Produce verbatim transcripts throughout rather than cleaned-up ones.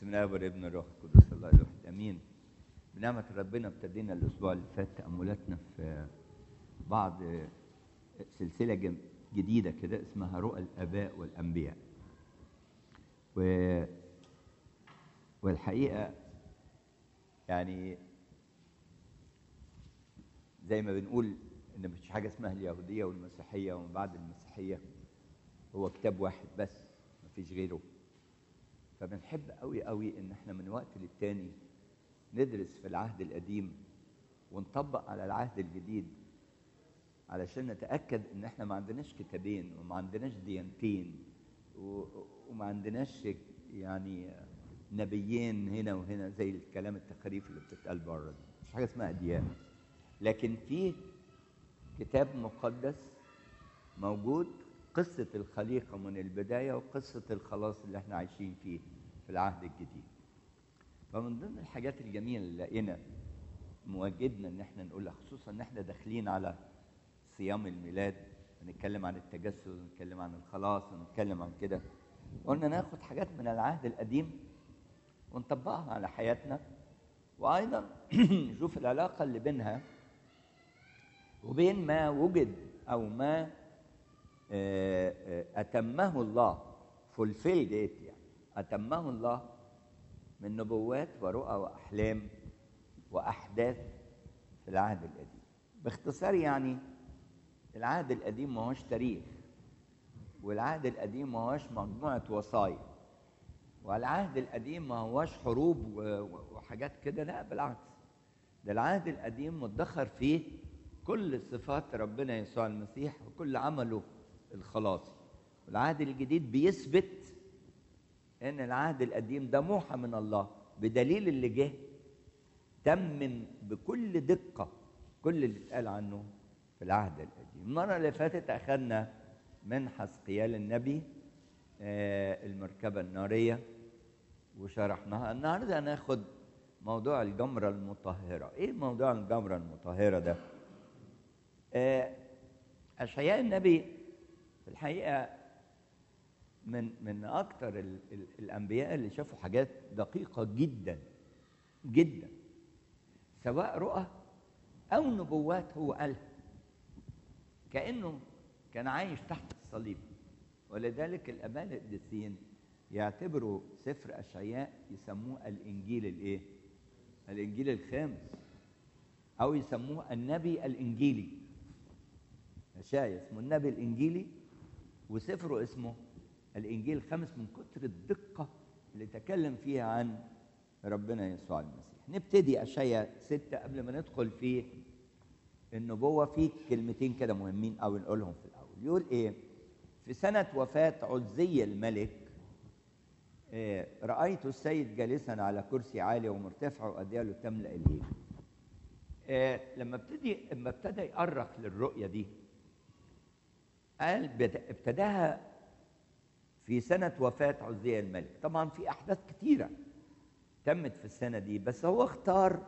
بسم الله والابن والروح القدس الله الواحد امين. بنعمة ربنا ابتدينا الاسبوع اللي فات تأملاتنا في بعض سلسلة جم- جديدة كده اسمها رؤى الآباء والأنبياء. و... والحقيقة يعني زي ما بنقول ان مفيش حاجة اسمها اليهودية والمسيحية ومن بعد المسيحية، هو كتاب واحد بس مفيش غيره. فبنحب قوي قوي ان احنا من وقت للتاني ندرس في العهد القديم ونطبق على العهد الجديد، علشان نتأكد ان احنا ما عندناش كتابين وما عندناش ديانتين و- وما عندناش يعني نبيين هنا وهنا زي الكلام التخريف اللي بتتقال بره دي. مش حاجه اسمها اديان، لكن في كتاب مقدس موجود، قصة الخليقة من البداية وقصة الخلاص اللي احنا عايشين فيه في العهد الجديد. فمن ضمن الحاجات الجميلة اللي لقينا مواجدنا ان احنا نقولها، خصوصا ان احنا داخلين على صيام الميلاد، هنتكلم عن التجسد ونتكلم عن الخلاص ونتكلم عن كده، قلنا ناخد حاجات من العهد القديم ونطبقها على حياتنا، وايضا نشوف العلاقة اللي بينها وبين ما وجد او ما آه، آه، أتمه الله fulfilled it، يعني أتمه الله من نبوات ورؤى وأحلام وأحداث في العهد القديم. باختصار يعني العهد القديم ما هوش تاريخ، والعهد القديم ما هوش مجموعة وصايا، والعهد القديم ما هوش حروب و- وحاجات كده، لا بالعكس، ده العهد القديم مدخر فيه كل صفات ربنا يسوع المسيح وكل عمله الخلاصي. والعهد الجديد بيثبت ان العهد القديم ده موحى من الله، بدليل اللي جه تمم بكل دقة كل اللي اتقال عنه في العهد القديم. المرة اللي فاتت أخذنا من حزقيال النبي آه، المركبة النارية وشرحناها. النهارده هناخد موضوع الجمرة المطهرة. ايه موضوع الجمرة المطهرة ده؟ آه، أشعياء النبي في الحقيقة من من أكتر ال ال الأنبياء اللي شافوا حاجات دقيقة جدا جدا، سواء رؤى أو نبوات هو قالها، كأنه كان عايش تحت الصليب. ولذلك الآباء القديسين يعتبروا سفر أشعياء يسموه الإنجيل الإيه؟ الإنجيل الخامس، أو يسموه النبي الإنجيلي. أشعياء اسمه النبي الإنجيلي وسفره اسمه الإنجيل الخامس من كتر الدقة اللي تكلم فيها عن ربنا يسوع المسيح. نبتدي أشعياء ستة قبل ما ندخل في النبوة، في كلمتين كده مهمين أو نقولهم في الأول. يقول إيه؟ في سنة وفاة عزي الملك إيه، رأيت السيد جالسا على كرسي عالي ومرتفع وأدياله تملأ الهيكل. إيه، لما ابتدي لما ابتدى يأرخ للرؤية دي، قال بت- ابتداها في سنة وفاة عزي الملك. طبعا في أحداث كتيرة تمت في السنة دي، بس هو اختار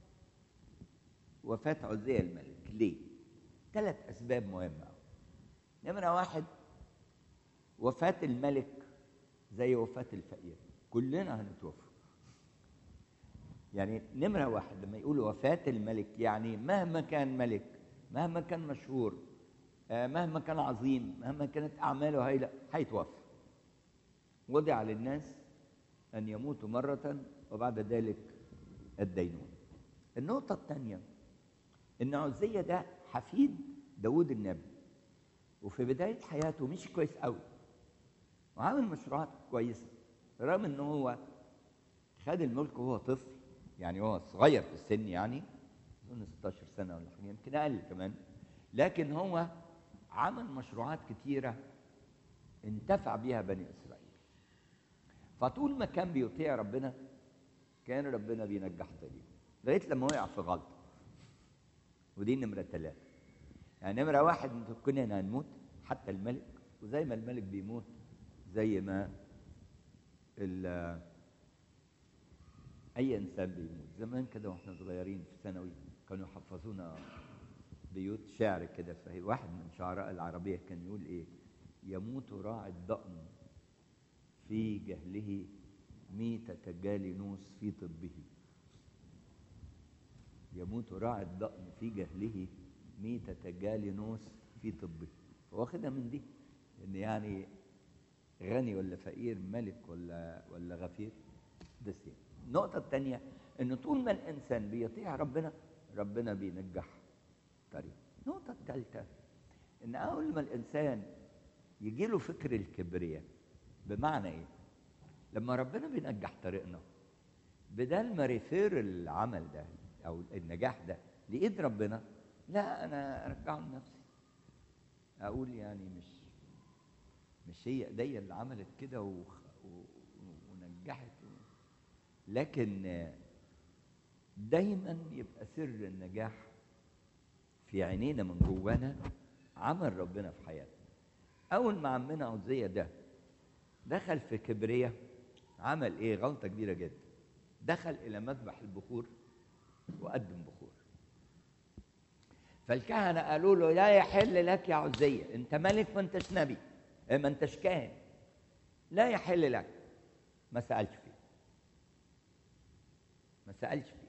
وفاة عزي الملك. ليه؟ ثلاث أسباب مهمة أوي. نمرة واحد، وفاة الملك زي وفاة الفقير، كلنا هنتوفى. يعني نمرة واحد لما يقول وفاة الملك، يعني مهما كان ملك، مهما كان مشهور، آه، مهما كان عظيم، مهما كانت أعماله هايلة، هيتوفى. وضع للناس أن يموتوا مرة وبعد ذلك الدينون. النقطة الثانية إن عزية ده حفيد داود النبي، وفي بداية حياته مش كويس قوي وعامل مشروعات كويسة، رغم إن هو خد الملك وهو طفل، يعني هو صغير في السن، يعني أظن ستاشر سنة ولا حاجة، يمكن أقل كمان، لكن هو عمل مشروعات كتيرة انتفع بيها بني إسرائيل. فطول ما كان بيطيع ربنا كان ربنا بينجح طريقه، لغايه لما وقع في غلطه. ودي نمره ثلاثه. يعني نمره واحد، انتوا كلنا هنموت حتى الملك، وزي ما الملك بيموت زي ما ال- اي انسان بيموت. زمان كده واحنا صغيرين في ثانوي كانوا يحفظونا بيوت شعر كده، فهي واحد من شعراء العربيه كان يقول ايه؟ يموت راعي الضأن في جهله ميتة جالينوس في طبه، يموت راعي الضأن في جهله ميتة جالينوس في طبه. فواخدها من دي ان يعني غني ولا فقير، ملك ولا ولا غفير، ده سير. النقطة الثانية ان طول ما الانسان بيطيع ربنا ربنا بينجح طريقه. النقطة الثالثة ان اول ما الانسان يجي له فكر الكبرياء، بمعنى ايه؟ لما ربنا بينجح طريقنا، بدل ما ريفير العمل ده او النجاح ده لايد ربنا، لا انا ارجعه لنفسي، اقول يعني مش مش هي ايديا اللي عملت كده وخ... و... ونجحت و... لكن دايما يبقى سر النجاح في عينينا من جوانا عمل ربنا في حياتنا. اول ما عمنا عزية ده دخل في كبرية، عمل ايه؟ غلطة كبيرة جدا. دخل الى مذبح البخور وقدم بخور. فالكهنة قالوا له لا يحل لك يا عزية، انت ملك ما انتش نبي، ما انتش كاهن، لا يحل لك. ما سألش فيه، ما سألش فيه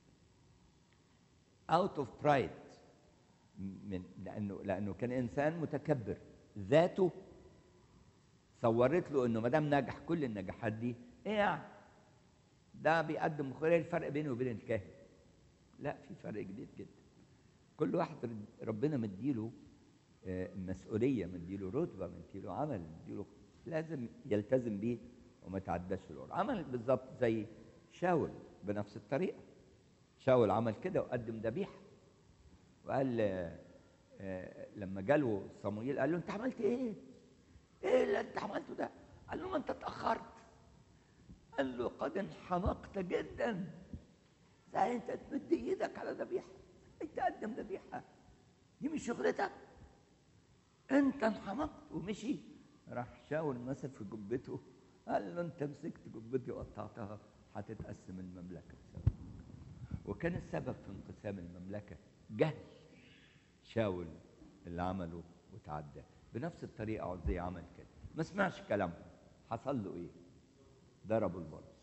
out of pride، من لانه لانه كان انسان متكبر، ذاته صورت له انه ما دام نجح كل النجاحات دي، ايه يعني ده بيقدم بخور، ايه الفرق بينه وبين الكاهن؟ لا، في فرق جديد جدا. كل واحد ربنا مديله مسؤوليه، مديله رتبه، مديله عمل، مديله لازم يلتزم بيه وما يتعداش الامور. عمل بالظبط زي شاول بنفس الطريقه. شاول عمل كده وقدم ذبيحه، وقال آه لما جاله صموئيل قال له انت عملت ايه؟ ايه اللي انت عملته ده؟ قال له ما انت اتاخرت. قال له قد انحمقت جدا، ازاي انت تمد ايدك على ذبيحه؟ ازاي تقدم ذبيحه؟ دي مش شغلتك، انت انحمقت. ومشي. راح شاول مسك في جبته قال له انت مسكت جبتي وقطعتها، هتتقسم المملكه بسبب. وكان السبب في انقسام المملكه جهل شاول اللي عمله وتعدى. بنفس الطريقه عزية عمل كده، ما سمعش كلامه، حصل له ايه؟ ضربوا البرص.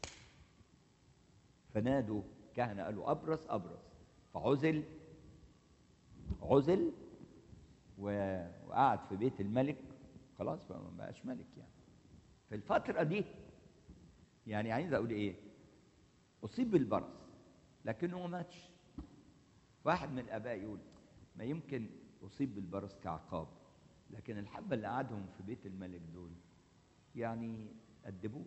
فنادوا كهنه قالوا ابرص ابرص، فعزل عزل وقعد في بيت الملك، خلاص ما بقاش ملك. يعني في الفترة دي يعني عايز اقول ايه؟ اصيب بالبرص لكنه ما ماتش. واحد من الاباء يقول ما يمكن اصيب بالبرص كعقاب، لكن الحبة اللي قعدهم في بيت الملك دول يعني أدبوه،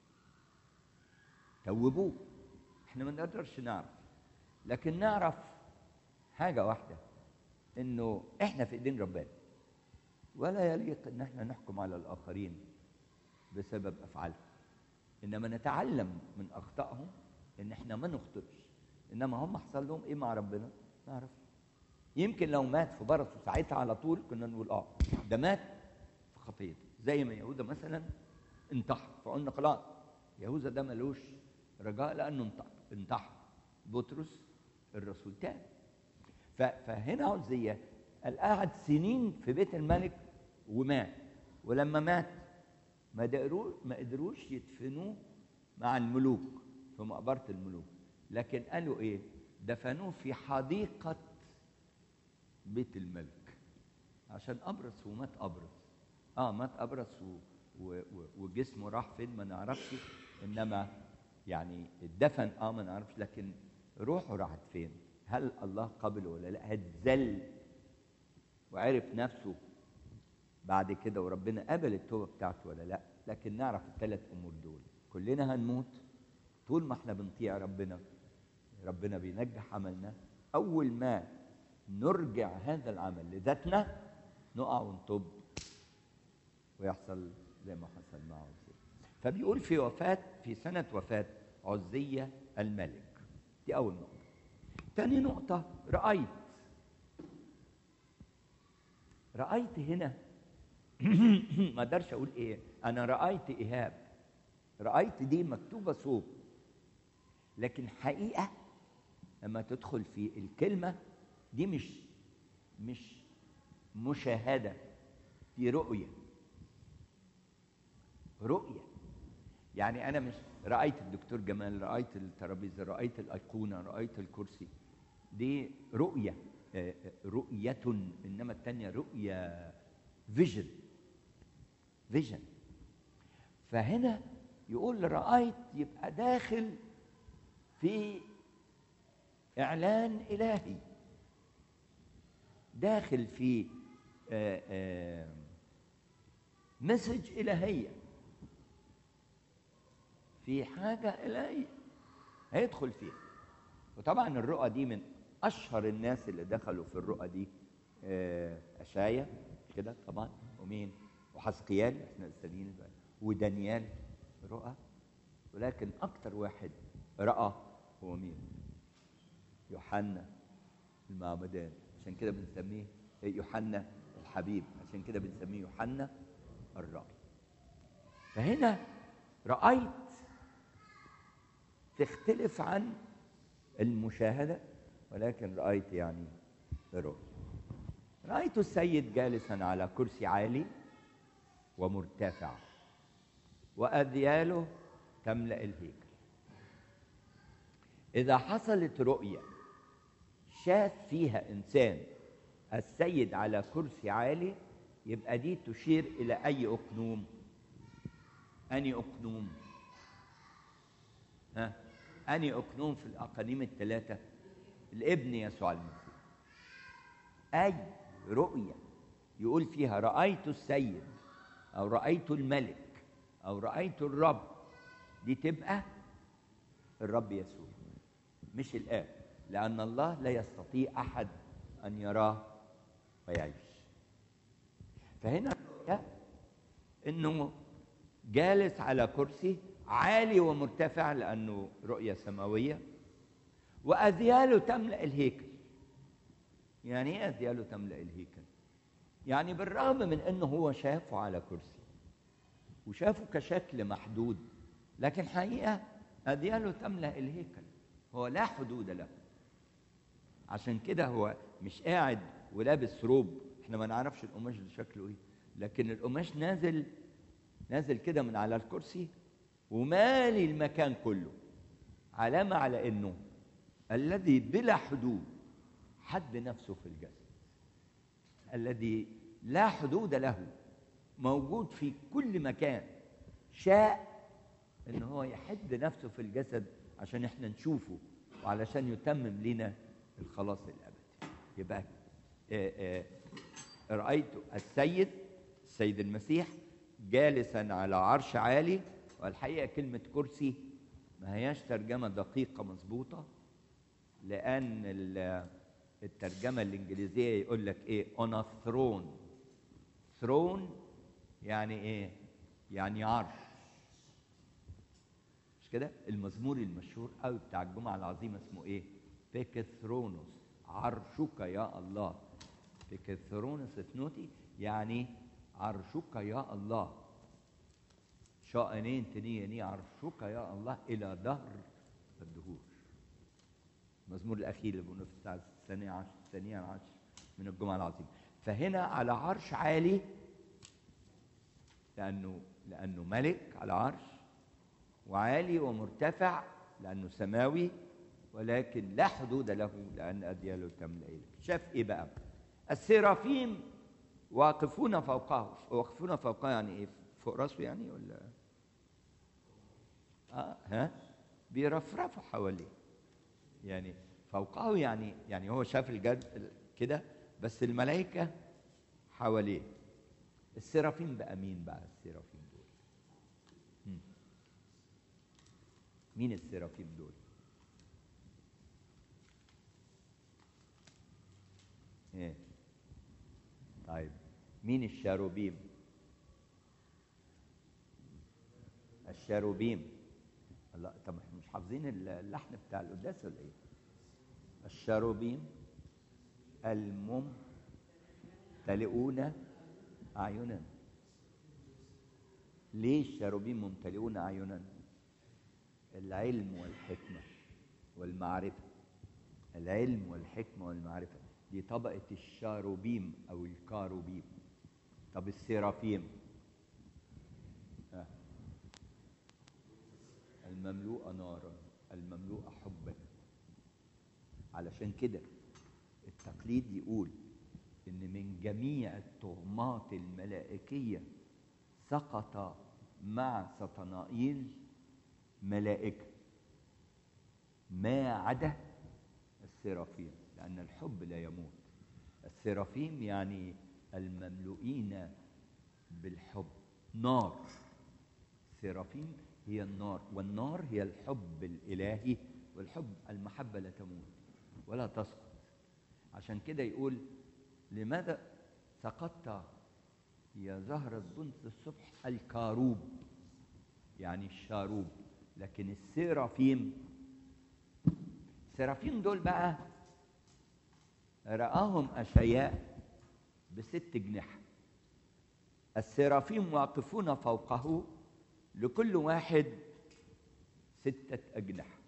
توبوه. احنا ما نقدرش نعرف، لكن نعرف حاجة واحدة، انه احنا في ايدين ربنا، ولا يليق ان احنا نحكم على الاخرين بسبب افعالهم، انما نتعلم من اخطائهم ان احنا ما نخطئش. انما هم حصل لهم ايه مع ربنا ما نعرفش. يمكن لو مات في برصه ساعتها على طول كنا نقول اه ده مات في خطيته، زي ما يهوذا مثلا انتحر، فقلنا خلاص يهوذا ده ملوش رجاء لانه انتحر. انتحر بطرس الرسول تاني. فهنا عزية قعد سنين في بيت الملك ومات، ولما مات ما قدروش ما قدروش يدفنوه مع الملوك في مقبرة الملوك، لكن قالوا ايه؟ دفنوه في حديقة بيت الملك عشان أبرص، ومات أبرص. اه مات أبرص و... و... وجسمه راح فين ما نعرفش، انما يعني الدفن اه ما نعرفش، لكن روحه راحت فين؟ هل الله قبله ولا لا؟ هتزل وعرف نفسه بعد كده وربنا قبل التوبه بتاعته ولا لا؟ لكن نعرف الثلاث امور دول، كلنا هنموت. طول ما احنا بنطيع ربنا ربنا بينجح عملنا. اول ما نرجع هذا العمل لذاتنا نقع ونطب ويحصل زي ما حصل مع عزية. فبيقول في وفاة في سنة وفاة عزية الملك. دي أول نقطة. تاني نقطة رأيت رأيت هنا ما اقدرش اقول ايه، انا رأيت ايهاب. رأيت دي مكتوبة صوب، لكن حقيقة لما تدخل في الكلمة دي مش مش مشاهدة، دي رؤية. رؤية يعني انا مش رايت الدكتور جمال، رايت الترابيزه، رايت الايقونه، رايت الكرسي، دي رؤيه، آه، آه، رؤيه، انما الثانيه رؤيه فيجن، فيجن. فهنا يقول رأيت يبقى داخل في إعلان إلهي، داخل في آآ آآ مسج إلهية، في حاجة إلهية هيدخل فيها. وطبعا الرؤى دي من أشهر الناس اللي دخلوا في الرؤى دي أشعيا كده طبعا، ومين، وحزقيال احنا السنين، ودانيال رؤى. ولكن أكتر واحد رأى هو مين؟ يوحنا المعمدان، عشان كده بنسميه يوحنا الحبيب، عشان كده بنسميه يوحنا الرأي. فهنا رأيت تختلف عن المشاهدة، ولكن رأيت يعني رؤية. رأيت السيد جالسا على كرسي عالي ومرتفع، وأذياله تملأ الهيكل. إذا حصلت رؤية شاف فيها إنسان السيد على كرسي عالي، يبقى دي تشير إلى أي أقنوم؟ أني أقنوم؟ ها؟ أني أقنوم في الأقانيم الثلاثة؟ الابن يسوع المسيح. أي رؤية يقول فيها رأيت السيد أو رأيت الملك أو رأيت الرب، دي تبقى الرب يسوع مش الآب، لأن الله لا يستطيع أحد أن يراه ويعيش. فهنا إنه جالس على كرسي عالي ومرتفع، لأنه رؤية سماوية، وأذياله تملأ الهيكل. يعني إيه أذياله تملأ الهيكل؟ يعني بالرغم من إنه هو شافه على كرسي وشافه كشكل محدود، لكن حقيقة أذياله تملأ الهيكل، هو لا حدود له. عشان كده هو مش قاعد ولابس روب، احنا ما نعرفش القماش ده شكله ايه، لكن القماش نازل نازل كده من على الكرسي ومالي المكان كله، علامة على انه الذي بلا حدود حد نفسه في الجسد، الذي لا حدود له موجود في كل مكان، شاء ان هو يحد نفسه في الجسد عشان احنا نشوفه وعلشان يتمم لنا الخلاص الابدي. يبقى آآ آآ رأيت السيد السيد المسيح جالسا على عرش عالي. والحقيقة كلمة كرسي ما هياش ترجمة دقيقة مظبوطة، لأن الترجمة الإنجليزية يقول لك إيه on a throne. throne يعني إيه؟ يعني عرش، مش كده؟ المزمور المشهور قوي بتاع الجمعة العظيمة اسمه إيه؟ بيكثرونوس، عرشك يا الله. بيكثرونوس اثنوتي يعني عرشك يا الله، شاءنين تنيني عرشك يا الله إلى دهر الدهور. المزمور الأخير اللي بنقوله في الساعة الثانية عشر الثانية عشر من الجمعة العظيمة. فهنا على عرش عالي، لأنه لأنه ملك على عرش، وعالي ومرتفع لأنه سماوي، ولكن لا حدود له لأن أذياله تملأ الهيكل. شاف إيه بقى؟ السرافيم واقفون فوقه. واقفون فوقه يعني إيه؟ فوق راسه يعني ولا؟ آه ها؟ بيرفرفوا حواليه. يعني فوقه يعني يعني هو شاف الجد كده، بس الملائكة حواليه. السرافيم بقى مين بقى السرافيم دول؟ مم. مين السرافيم دول؟ ايه؟ طيب مين الشاروبيم؟ الشاروبيم الله. طب احنا مش حافظين اللحن بتاع القداس ولا ايه؟ الشاروبيم الممتلئون اعينا. ليه الشاروبيم ممتلئون اعينا؟ العلم والحكمة والمعرفة. العلم والحكمة والمعرفة دي طبقة الشاروبيم أو الكاروبيم. طب السرافيم؟ آه. المملوءة نارا، المملوءة حبا. علشان كده التقليد يقول إن من جميع التهمات الملائكية سقط مع سطنائيل ملائكة ما عدا السرافيم، لأن الحب لا يموت. السرافيم يعني المملوئين بالحب، نار. السرافيم هي النار، والنار هي الحب الإلهي، والحب المحبة لا تموت ولا تسقط. عشان كده يقول لماذا سقطت يا زهرة بنت الصبح الكاروب، يعني الشاروب، لكن السرافيم، السرافيم دول بقى رآهم أشعياء بست جناح. السرافيم واقفون فوقه لكل واحد ستة أجنحة.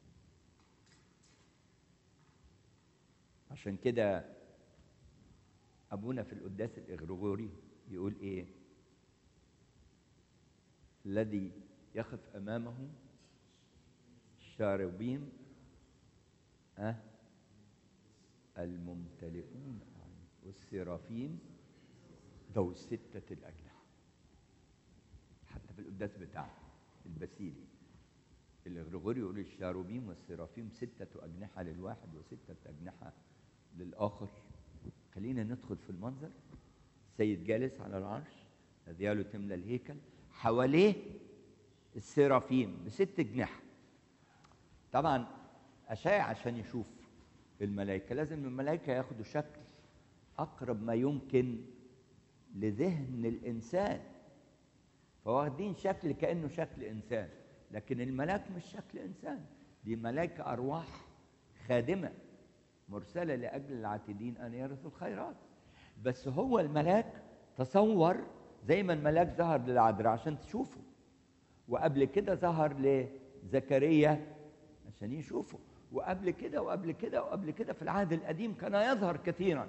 عشان كده أبونا في القداس الإغريغوري يقول إيه؟ الذي يقف أمامه الشاربين أه الممتلئون والسرافيم ذو ستة الأجنحة. حتى في القداس بتاعه البسيلي الإغريغوري يقول الشاروبيم والسرافيم ستة أجنحة للواحد وستة أجنحة للآخر. خلينا ندخل في المنظر. السيد جالس على العرش، أذياله تملى الهيكل، حواليه السرافيم بست جناح. طبعا أشعياء عشان يشوف الملائكة لازم الملائكة ياخدوا شكل أقرب ما يمكن لذهن الإنسان، فواخدين شكل كأنه شكل إنسان، لكن الملاك مش شكل إنسان، دي ملائكة أرواح خادمة مرسلة لأجل العاتدين أن يرثوا الخيرات. بس هو الملاك تصور زي ما الملاك ظهر للعذراء عشان تشوفه، وقبل كده ظهر لزكريا عشان يشوفه، وقبل كده وقبل كده وقبل كده في العهد القديم كان يظهر كثيرا،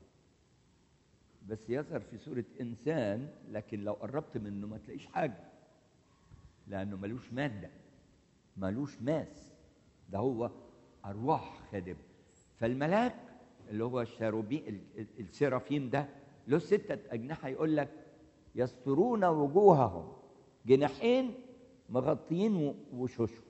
بس يظهر في صورة إنسان، لكن لو قربت منه ما تلاقيش حاجة، لأنه ملوش مادة، ملوش ماس، ده هو أرواح خادمة. فالملاك اللي هو الشاروبي السرافيم ده له ستة أجنحة، يقول لك يسترون وجوههم، جناحين مغطيين وشوشهم.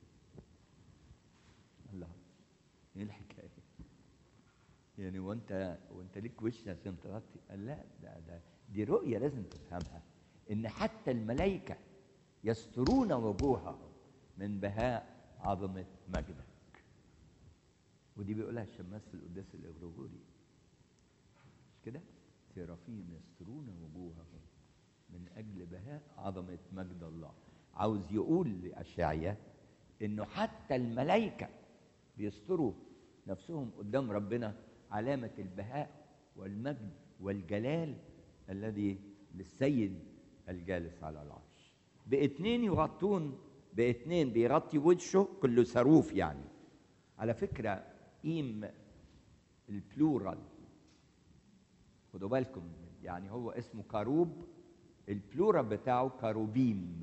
الله، ايه الحكايه؟ يعني وانت وانت ليك وش عشان تغطي؟ قال لا، ده ده دي رؤيه لازم تفهمها، ان حتى الملائكه يسترون وجوههم من بهاء عظمه مجدك. ودي بيقولها الشماس في القداس الإغريغوري، مش كده؟ سرافيم يسترون وجوههم من أجل بهاء عظمة مجد الله. عاوز يقول لأشعياء إنه حتى الملائكة بيستروا نفسهم قدام ربنا، علامة البهاء والمجد والجلال الذي للسيد الجالس على العرش. باتنين يغطون، باتنين بيغطي وجهه، كله صاروف يعني. على فكرة إيم البلورال، خدوا بالكم، يعني هو اسمه كاروب، البلورال بتاعه كاروبيم.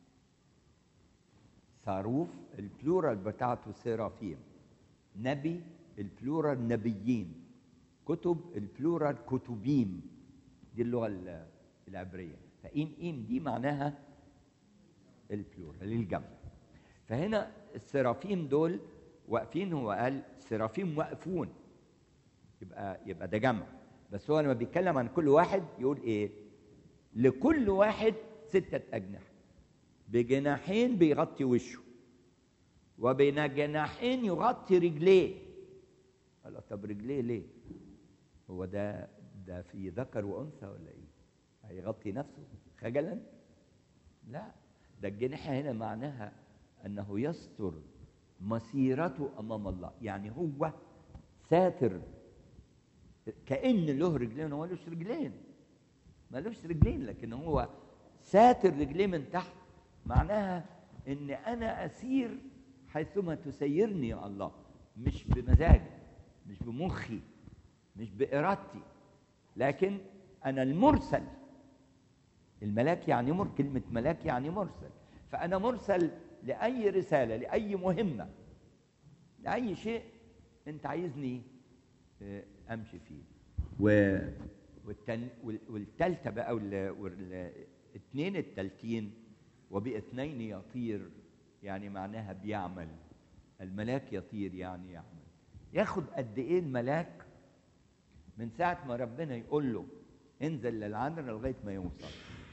صاروف البلورال بتاعته سرافيم. نبي البلورال نبيين. كتب البلورال كتبيم، دي اللغة العبرية. فإيم إيم دي معناها البلورال الجمع. فهنا السرافيم دول واقفين، هو قال سرافيم واقفون، يبقى يبقى ده جمع، بس هو لما بيتكلم عن كل واحد يقول ايه؟ لكل واحد ستة أجنحة، بجناحين بيغطي وشه، وبين جناحين يغطي رجليه. قال طب رجليه ليه؟ هو ده ده في ذكر وأنثى ولا ايه؟ هيغطي نفسه خجلا؟ لا، ده الجناحة هنا معناها أنه يستر مسيرته أمام الله، يعني هو ساتر، كأن له رجلين، هو مالوش رجلين، مالوش رجلين، لكن هو ساتر رجليه من تحت، معناها إن أنا أسير حيثما تسيرني يا الله، مش بمزاجي، مش بمخي، مش بإرادتي، لكن أنا المرسل. الملاك يعني مر، كلمة ملاك يعني مرسل، فأنا مرسل لاي رساله، لاي مهمه، لاي شيء انت عايزني امشي فيه. و والتن... والتالتة بقى والاثنين التالتين، وباثنين يطير، يعني معناها بيعمل. الملاك يطير يعني يعمل. ياخد قد ايه الملاك من ساعة ما ربنا يقول له انزل للعذراء لغاية ما يوصل؟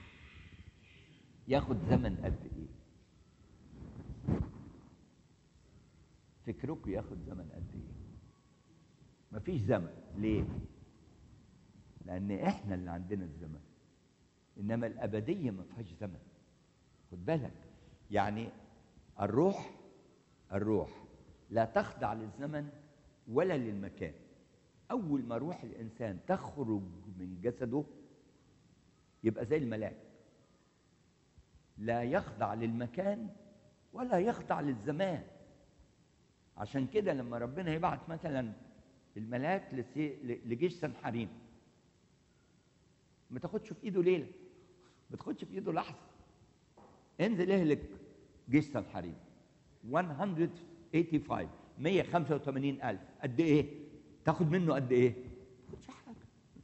ياخد زمن قد ايه؟ فكركم ياخد زمن قد ايه؟ مفيش زمن. ليه؟ لأن إحنا اللي عندنا الزمن، إنما الأبدية ما فيهاش زمن. خد بالك، يعني الروح الروح لا تخضع للزمن ولا للمكان. أول ما روح الإنسان تخرج من جسده يبقى زي الملاك، لا يخضع للمكان ولا يخضع للزمان. عشان كده لما ربنا يبعت مثلا الملاك لجيش سنحريم، ما تاخدش في ايده ليله، ما تاخدش في ايده لحظه. انزل اهلك جيش سنحريم مية وخمسة وثمانين مية وخمسة وثمانين ألف. قد ايه؟ تاخد منه قد ايه؟ ما تاخدش حاجه.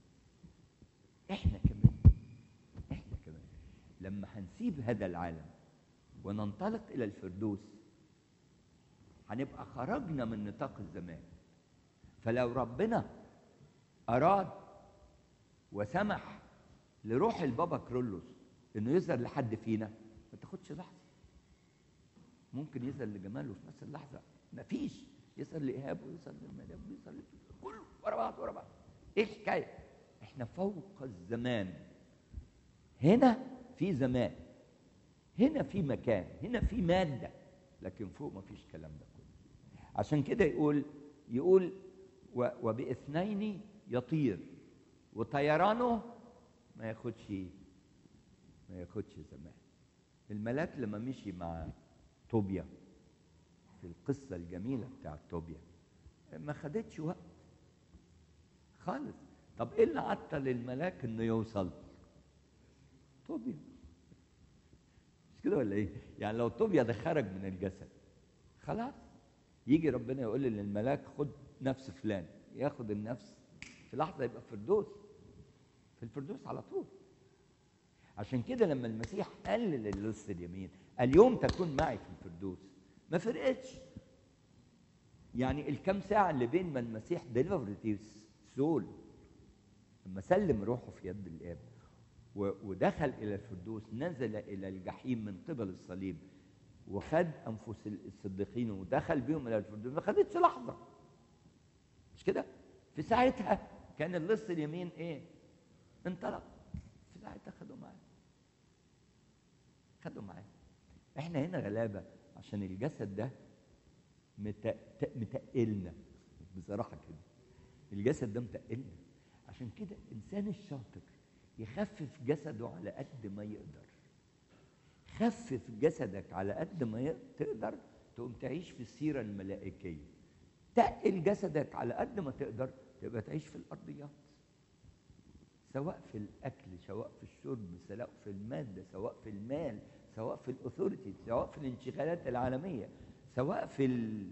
احنا كمان احنا كمان لما هنسيب هذا العالم وننطلق الى الفردوس هنبقى خرجنا من نطاق الزمان. فلو ربنا اراد وسمح لروح البابا كرولوس انه يظهر لحد فينا، ما تاخدش لحظه. ممكن يظهر لجماله في نفس اللحظه، مفيش. يظهر لايهاب ويظهر للمدام ويظهر كله ورا بعض ورا بعض. ايه الحكايه؟ احنا فوق الزمان. هنا في زمان، هنا في مكان، هنا في ماده، لكن فوق مفيش الكلام ده كله. عشان كده يقول يقول وباثنين يطير، وطيرانه ما ياخدش ما ياخدش زمان. الملاك لما مشي مع طوبيا في القصه الجميله بتاعت طوبيا ما خدتش وقت خالص. طب ايه اللي عطل الملاك انه يوصل؟ طوبيا. مش كده ولا ايه؟ يعني لو طوبيا ده خرج من الجسد خلاص، يجي ربنا يقول للملاك خد نفس فلان، ياخد النفس في لحظه يبقى في الفردوس، في الفردوس على طول. عشان كده لما المسيح قال للص اليمين اليوم تكون معي في الفردوس، ما فرقتش. يعني الكم ساعه اللي بين ما المسيح ديليفرد سول لما سلم روحه في يد الاب ودخل الى الفردوس، نزل الى الجحيم من قبل الصليب وخد انفس الصديقين ودخل بيهم الى الفردوس، ما خدتش لحظه. مش كده؟ في ساعتها كان اللص اليمين ايه؟ انطلق. في ساعتها خدوا معاه خدوا معاه احنا هنا غلابه عشان الجسد ده متقلنا بصراحه كده. الجسد ده متقلنا. عشان كده الانسان الشاطر يخفف جسده على قد ما يقدر. خفف جسدك على قد ما تقدر تقوم تعيش في السيره الملائكيه. تقل جسدك على قد ما تقدر تبقى تعيش في الارضيات، سواء في الاكل، سواء في الشرب، سواء في الماده، سواء في المال، سواء في الاثوريتي، سواء في الانشغالات العالميه، سواء في ال...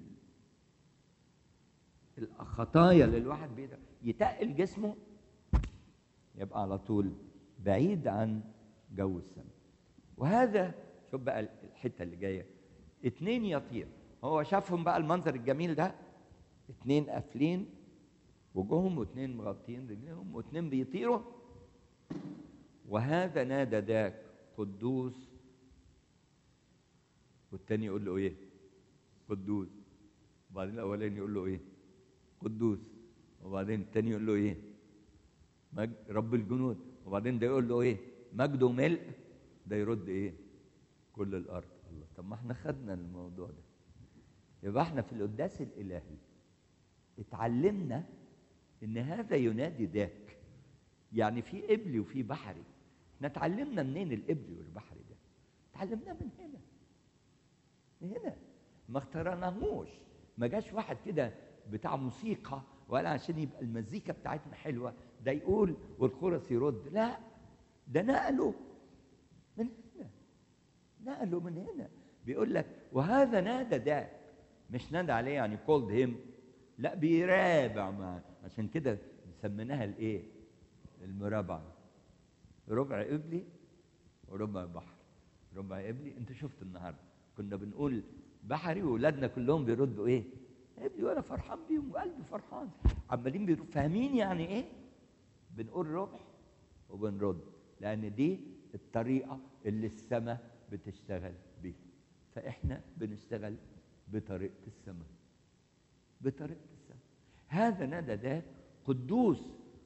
الخطايا اللي الواحد بيقدر يتقل جسمه، يبقى على طول بعيد عن جو السماء. وهذا شوف بقى الحته اللي جايه، اتنين يطير. هو شافهم بقى المنظر الجميل ده، اتنين قافلين وجوههم واتنين مغطين رجليهم واتنين بيطيروا. وهذا نادى ذاك قدوس، والتاني يقول له ايه؟ قدوس. وبعدين الاولاني يقول له ايه؟ قدوس. وبعدين التاني يقول له ايه؟ مجد رب الجنود. وبعدين ده يقول له ايه؟ مجده ملء. ده يرد ايه؟ كل الارض. الله، طب ما احنا خدنا الموضوع ده. يبقى احنا في القداس الالهي اتعلمنا ان هذا ينادي ذاك. يعني في قبلي وفي بحري. احنا اتعلمنا منين القبلي والبحري ده؟ اتعلمناه من هنا، من هنا. ما اخترناهوش. ما جاش واحد كده بتاع موسيقى ولا عشان يبقى المزيكا بتاعتنا حلوه ده يقول والخرس يرد. لا، ده نقله من هنا، نقله من هنا. بيقول لك وهذا نادى ده، مش نادى عليه يعني كولد هيم، لا بيرابع معاه. عشان كده سميناها الايه؟ المرابعه. ربع قبلي وربع بحر. ربع قبلي، انت شفت النهارده كنا بنقول بحري واولادنا كلهم بيردوا ايه؟ قبلي، وانا فرحان بيهم وقلبي فرحان، عمالين بيردوا فاهمين يعني ايه؟ بنقول ربع وبنرد، لان دي الطريقه اللي السماء بتشتغل بيها، فاحنا بنشتغل بطريقه السماء، بطريقه السماء. هذا ندى ده قدوس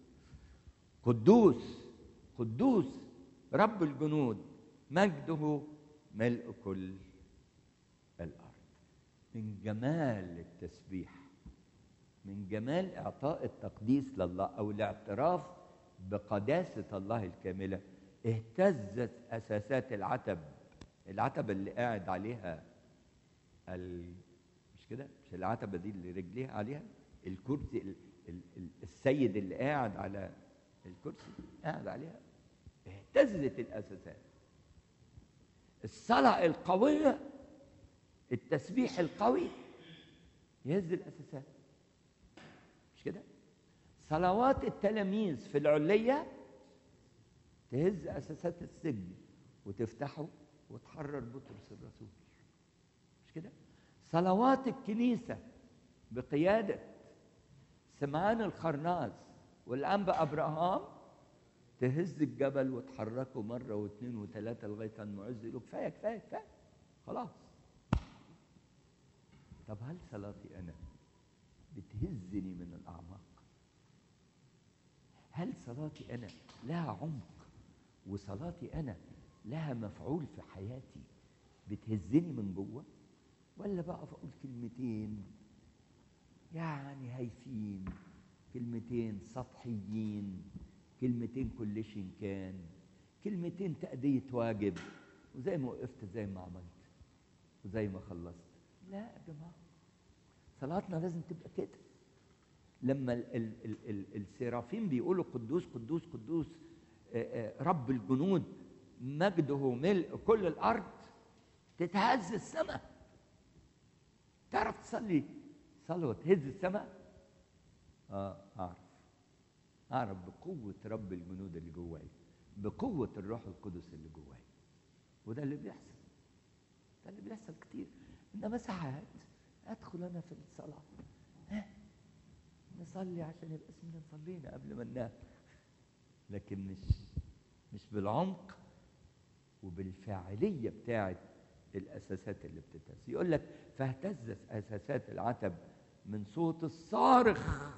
قدوس قدوس رب الجنود، مجده ملء كل الارض. من جمال التسبيح، من جمال اعطاء التقديس لله او الاعتراف بقداسه الله الكامله، اهتزت اساسات العتب. العتبه اللي قاعد عليها ال... مش كده؟ مش العتبه دي اللي رجليها عليها الكرسي، ال... ال... ال... السيد اللي قاعد على الكرسي قاعد عليها، اهتزت الاساسات. الصلاه القويه، التسبيح القوي يهز الاساسات، مش كده؟ صلوات التلاميذ في العليه تهز اساسات السجن وتفتحه وتحرر بطرس الرسول، مش كده؟ صلوات الكنيسه بقياده سمعان الخرناس والانبا ابراهام تهز الجبل وتحركه مره واثنين وثلاثه لغايه ان معز يقول كفايه كفايه كفايه خلاص. طب هل صلاتي انا بتهزني من الاعماق؟ هل صلاتي انا لها عمق؟ وصلاتي انا لها مفعول في حياتي بتهزني من جوه؟ ولا بقى اقول كلمتين يعني هايفين، كلمتين سطحيين، كلمتين كل شيء كان، كلمتين تأدية واجب، وزي ما وقفت زي ما عملت وزي ما خلصت؟ لا يا جماعة، صلاتنا لازم تبقى كده. لما ال ال ال ال السيرافيم بيقولوا قدوس قدوس قدوس رب الجنود مجده ملء كل الأرض، تتهز السماء. تعرف تصلي صلوة تهز السماء؟ اه اعرف اعرف بقوة رب الجنود اللي جواي، بقوة الروح القدس اللي جواي. وده اللي بيحصل، ده اللي بيحصل كتير. انما ساعات ادخل انا في الصلاة، ها نصلي عشان يبقى اسمنا صلينا قبل ما ننام، لكن مش مش بالعمق وبالفاعلية بتاعت الأساسات اللي بتتهز. يقول لك فاهتزت أساسات العتب من صوت الصارخ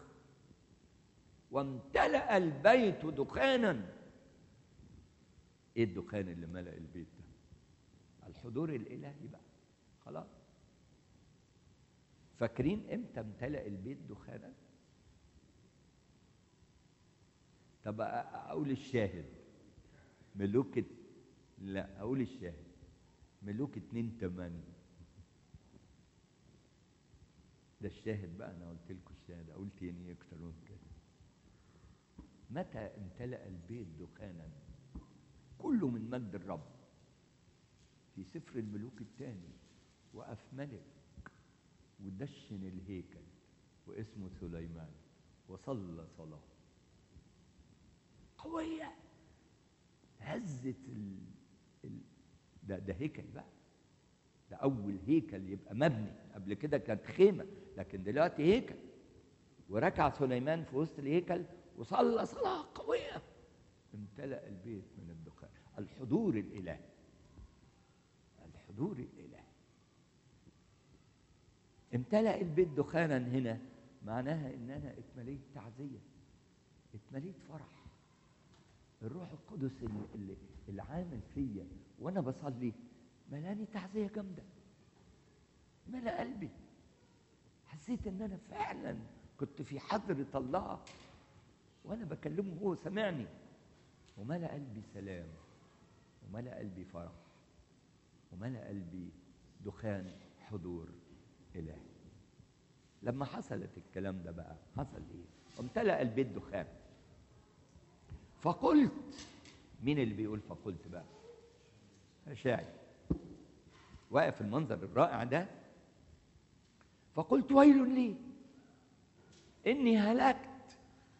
وامتلأ البيت دخانا. ايه الدخان اللي ملأ البيت ده؟ الحضور الإلهي بقى، خلاص. فاكرين امتى امتلأ البيت دخانا؟ طب اقول الشاهد، ملوك لا اقول الشاهد ملوك اتنين تمانية. ده الشاهد بقى، انا قلت لكم الشاهد، اقول تاني اكتر من كده. متى امتلأ البيت دخانا؟ كله من مجد الرب. في سفر الملوك الثاني وقف ملك ودشن الهيكل واسمه سليمان وصلى صلاة قوية هزت ال... ال... ده ده هيكل بقى، ده أول هيكل يبقى مبني. قبل كده كانت خيمة، لكن دلوقتي هيكل. وركع سليمان في وسط الهيكل وصلى صلاة قوية، امتلأ البيت من الدخان. الحضور الإلهي، الحضور الإلهي. امتلأ البيت دخانا هنا معناها إن أنا اتمليت تعزية، اتمليت فرح. الروح القدس اللي, اللي عامل فيا وأنا بصلي ملاني تعزية جامدة، ملأ قلبي. حسيت إن أنا فعلا كنت في حضرة الله وأنا بكلمه هو سمعني، وملأ قلبي سلام، وملأ قلبي فرح، وملأ قلبي دخان حضور إلهي. لما حصلت الكلام ده بقى حصل إيه؟ وامتلأ البيت دخان. فقلت، مين اللي بيقول فقلت بقى؟ شاعر. واقف المنظر الرائع ده، فقلت ويل لي إني هلكت.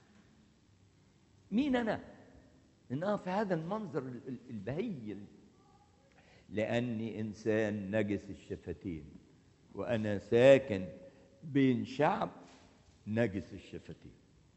مين أنا؟ إنها في هذا المنظر البهي، لأني إنسان نجس الشفتين، وأنا ساكن بين شعب نجس الشفتين.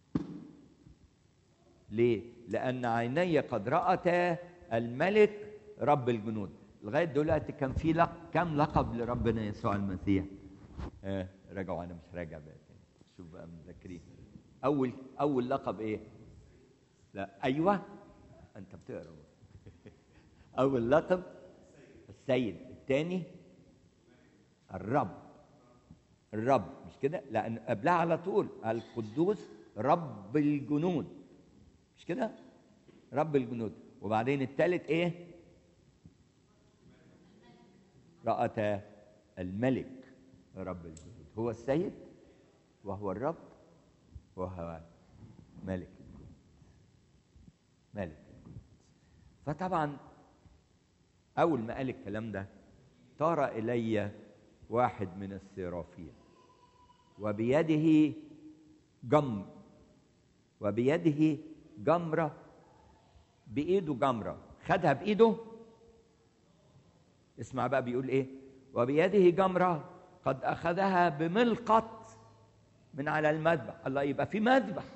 ليه؟ لأن عيني قد رأتا الملك رب الجنود. لغاية دلوقتي كان في لق... كم لقب لربنا يسوع المسيح؟ آه راجعوا، أنا مش راجع بقى تاني، شوف بقى مذاكرين. أول أول لقب إيه؟ لا أيوه أنت بتقرأ. أول لقب السيد، الثاني الرب. الرب مش كده؟ لأن قبلها على طول القدوس رب الجنود، مش كده؟ رب الجنود. وبعدين الثالث ايه؟ رأت الملك رب الجنود. هو السيد وهو الرب وهو ملك الجنود. ملك الجنود. فطبعا أول ما قال الكلام ده طار إلي واحد من السرافين وبيده جم وبيده جمرة، بإيده جمرة، خدها بإيده. اسمع بقى بيقول إيه؟ وبيده جمرة قد أخذها بملقط من على المذبح. الله، يبقى في مذبح.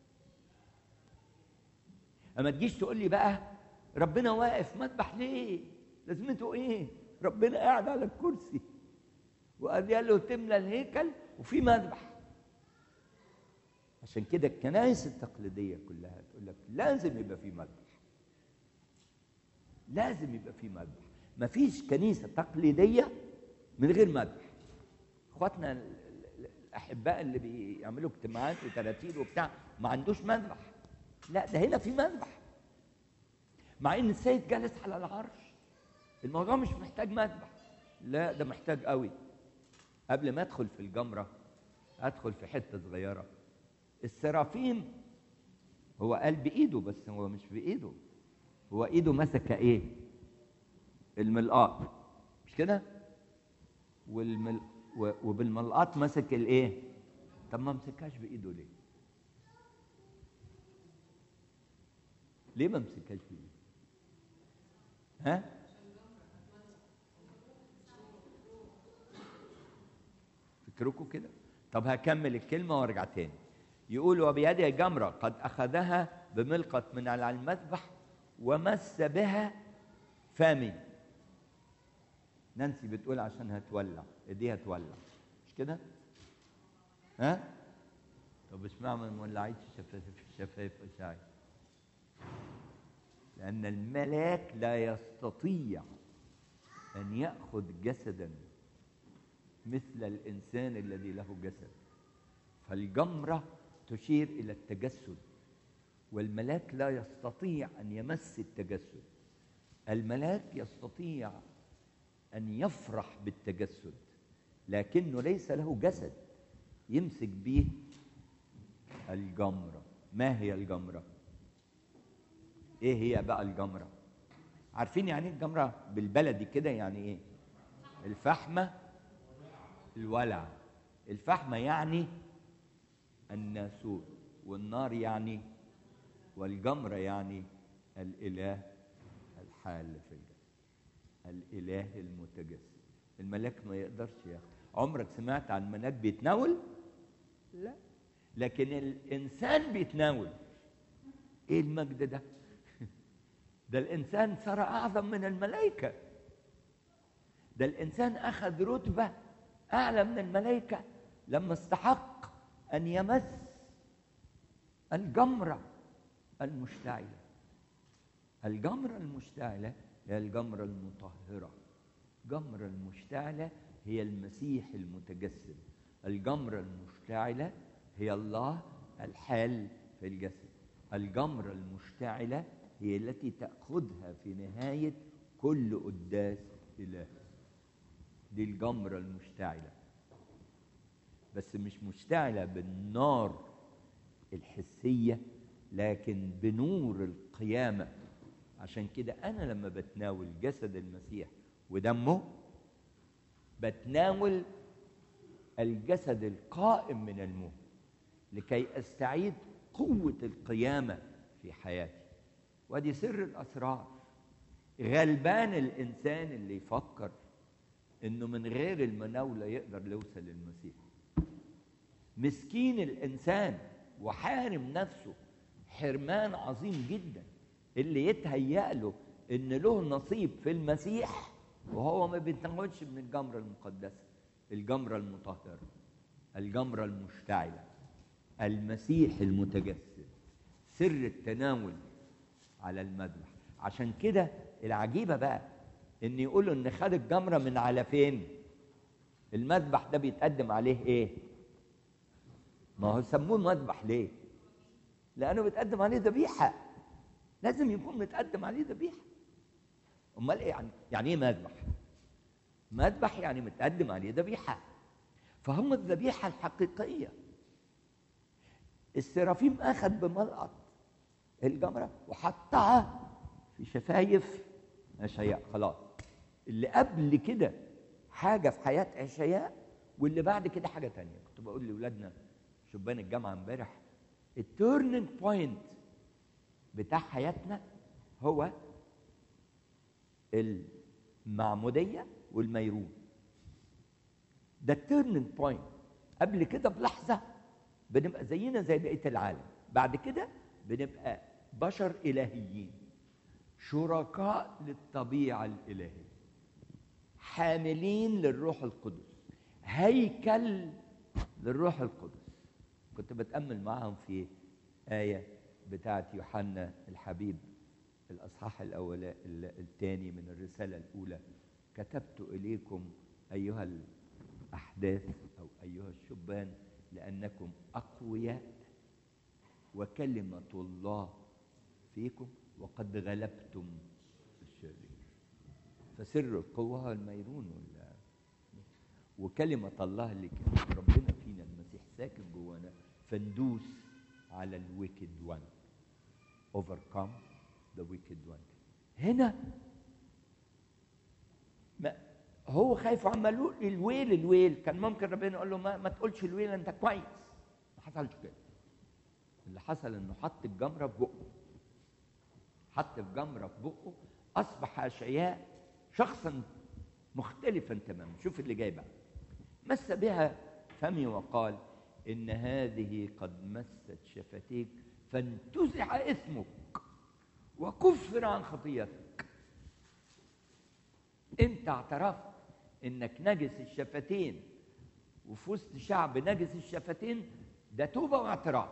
أما تجيش تقول لي بقى ربنا واقف مذبح ليه؟ لازمته إيه؟ ربنا قاعد على الكرسي وقال له تملى الهيكل وفي مذبح. عشان كده الكنائس التقليدية كلها تقول لك لازم يبقى في مذبح، لازم يبقى في مذبح. مفيش كنيسة تقليدية من غير مذبح. اخواتنا الأحباء اللي بيعملوا اجتماعات وتراتيل وبتاع ما عندوش مذبح. لا، ده هنا في مذبح، مع ان السيد جالس على العرش. الموضوع مش محتاج مذبح، لا ده محتاج قوي. قبل ما ادخل في الجمرة ادخل في حتة صغيرة. السرافيم هو قال بايده، بس هو مش بايده، هو ايده مسك ايه؟ الملقاط، مش كده؟ والمل... وبالملقاط مسك الايه؟ طب ما مسكهاش بايده ليه؟ ليه ما مسكهاش بايده؟ ها؟ فكركم كده؟ طب هكمل الكلمة وارجع تاني. يقول وبيده جمرة قد أخذها بملقط من على المذبح ومس بها فمي. نانسي بتقول عشان هتولع، ايديها تولع، مش كده؟ ها؟ طب اشمعنى ما مولعتش شفايف شفايف اشعيا؟ لأن الملاك لا يستطيع أن يأخذ جسدا مثل الإنسان الذي له جسد. فالجمرة تشير إلى التجسد، والملاك لا يستطيع أن يمس التجسد. الملاك يستطيع أن يفرح بالتجسد، لكنه ليس له جسد يمسك به الجمرة. ما هي الجمرة؟ إيه هي بقى الجمرة؟ عارفين يعني إيه الجمرة بالبلدي كده؟ يعني إيه؟ الفحمة، الولع. الفحمة يعني الناسوت، والنار يعني، والجمرة يعني الإله الحال في الجسد، الإله المتجسد. الملاك ما يقدرش ياخد. عمرك سمعت عن ملاك بيتناول؟ لا. لكن الإنسان بيتناول. إيه المجد ده؟ ده الإنسان صار أعظم من الملائكة. ده الإنسان أخذ رتبة أعلى من الملائكة لما استحق أن يمس الجمرة المشتعلة. الجمرة المشتعلة هي الجمرة المطهرة. الجمرة المشتعلة هي المسيح المتجسد. الجمرة المشتعلة هي الله الحال في الجسد. الجمرة المشتعلة هي التي تأخذها في نهاية كل قداس إله. دي الجمرة المشتعلة، بس مش مشتعلة بالنار الحسية، لكن بنور القيامة. عشان كده أنا لما بتناول جسد المسيح ودمه بتناول الجسد القائم من الموت لكي أستعيد قوة القيامة في حياتي. ودي سر الأسرار. غلبان الإنسان اللي يفكر إنه من غير المناولة يقدر يوصل للمسيح. مسكين الإنسان وحارم نفسه حرمان عظيم جدا اللي يتهيأ له إن له نصيب في المسيح وهو ما بيتناولش من الجمرة المقدسة، الجمرة المطهرة، الجمرة المشتعلة، المسيح المتجسد، سر التناول على المذبح. عشان كده العجيبة بقى إن يقولوا إن خد الجمرة من على فين؟ المذبح ده بيتقدم عليه إيه؟ ما هو سموه مذبح ليه؟ لأنه بيتقدم عليه ذبيحة، لازم يكون متقدم عليه ذبيحة. أمال إيه يعني؟ يعني إيه مذبح؟ مذبح يعني متقدم عليه ذبيحة، فهم الذبيحة الحقيقية. السرافيم أخذ بملقط الجمرة وحطها في شفايف أشعياء. خلاص، اللي قبل كده حاجة في حياة أشعياء واللي بعد كده حاجة تانية. كنت بقول لأولادنا شبان الجامعة امبارح التيرنينج بوينت بتاع حياتنا هو المعمودية والميرون. ده التيرنينج بوينت. قبل كده بلحظة بنبقى زينا زي بقية العالم، بعد كده بنبقى بشر إلهيين، شركاء للطبيعة الإلهية، حاملين للروح القدس، هيكل للروح القدس. كنت بتأمل معهم في آية بتاعت يوحنا الحبيب الأصحاح الأول الثاني من الرسالة الأولى: كتبت إليكم أيها الأحداث أو أيها الشبان لأنكم أقوياء وكلمة الله فيكم وقد غلبتم الشرير. فسر القوة هو الميرون ولا وكلمة الله اللي كانت ربنا فينا المسيح ساكن جوانا، فندوس على الويكد وان. overcome the wicked one. هنا ما هو خايف عمال يقول الويل الويل. كان ممكن ربنا يقول له ما, ما تقولش الويل، انت كويس. ما حصلش كده. اللي حصل انه حط الجمرة في بقه، حط الجمرة في بقه، اصبح أشعياء شخصا مختلفا تماما. شوف اللي جاي بقى: مس بها فمي وقال إن هذه قد مست شفتيك فانتزع إثمك وكفر عن خطيئتك. أنت اعترفت إنك نجس الشفتين وفي وسط شعب نجس الشفتين، ده توبة واعتراف.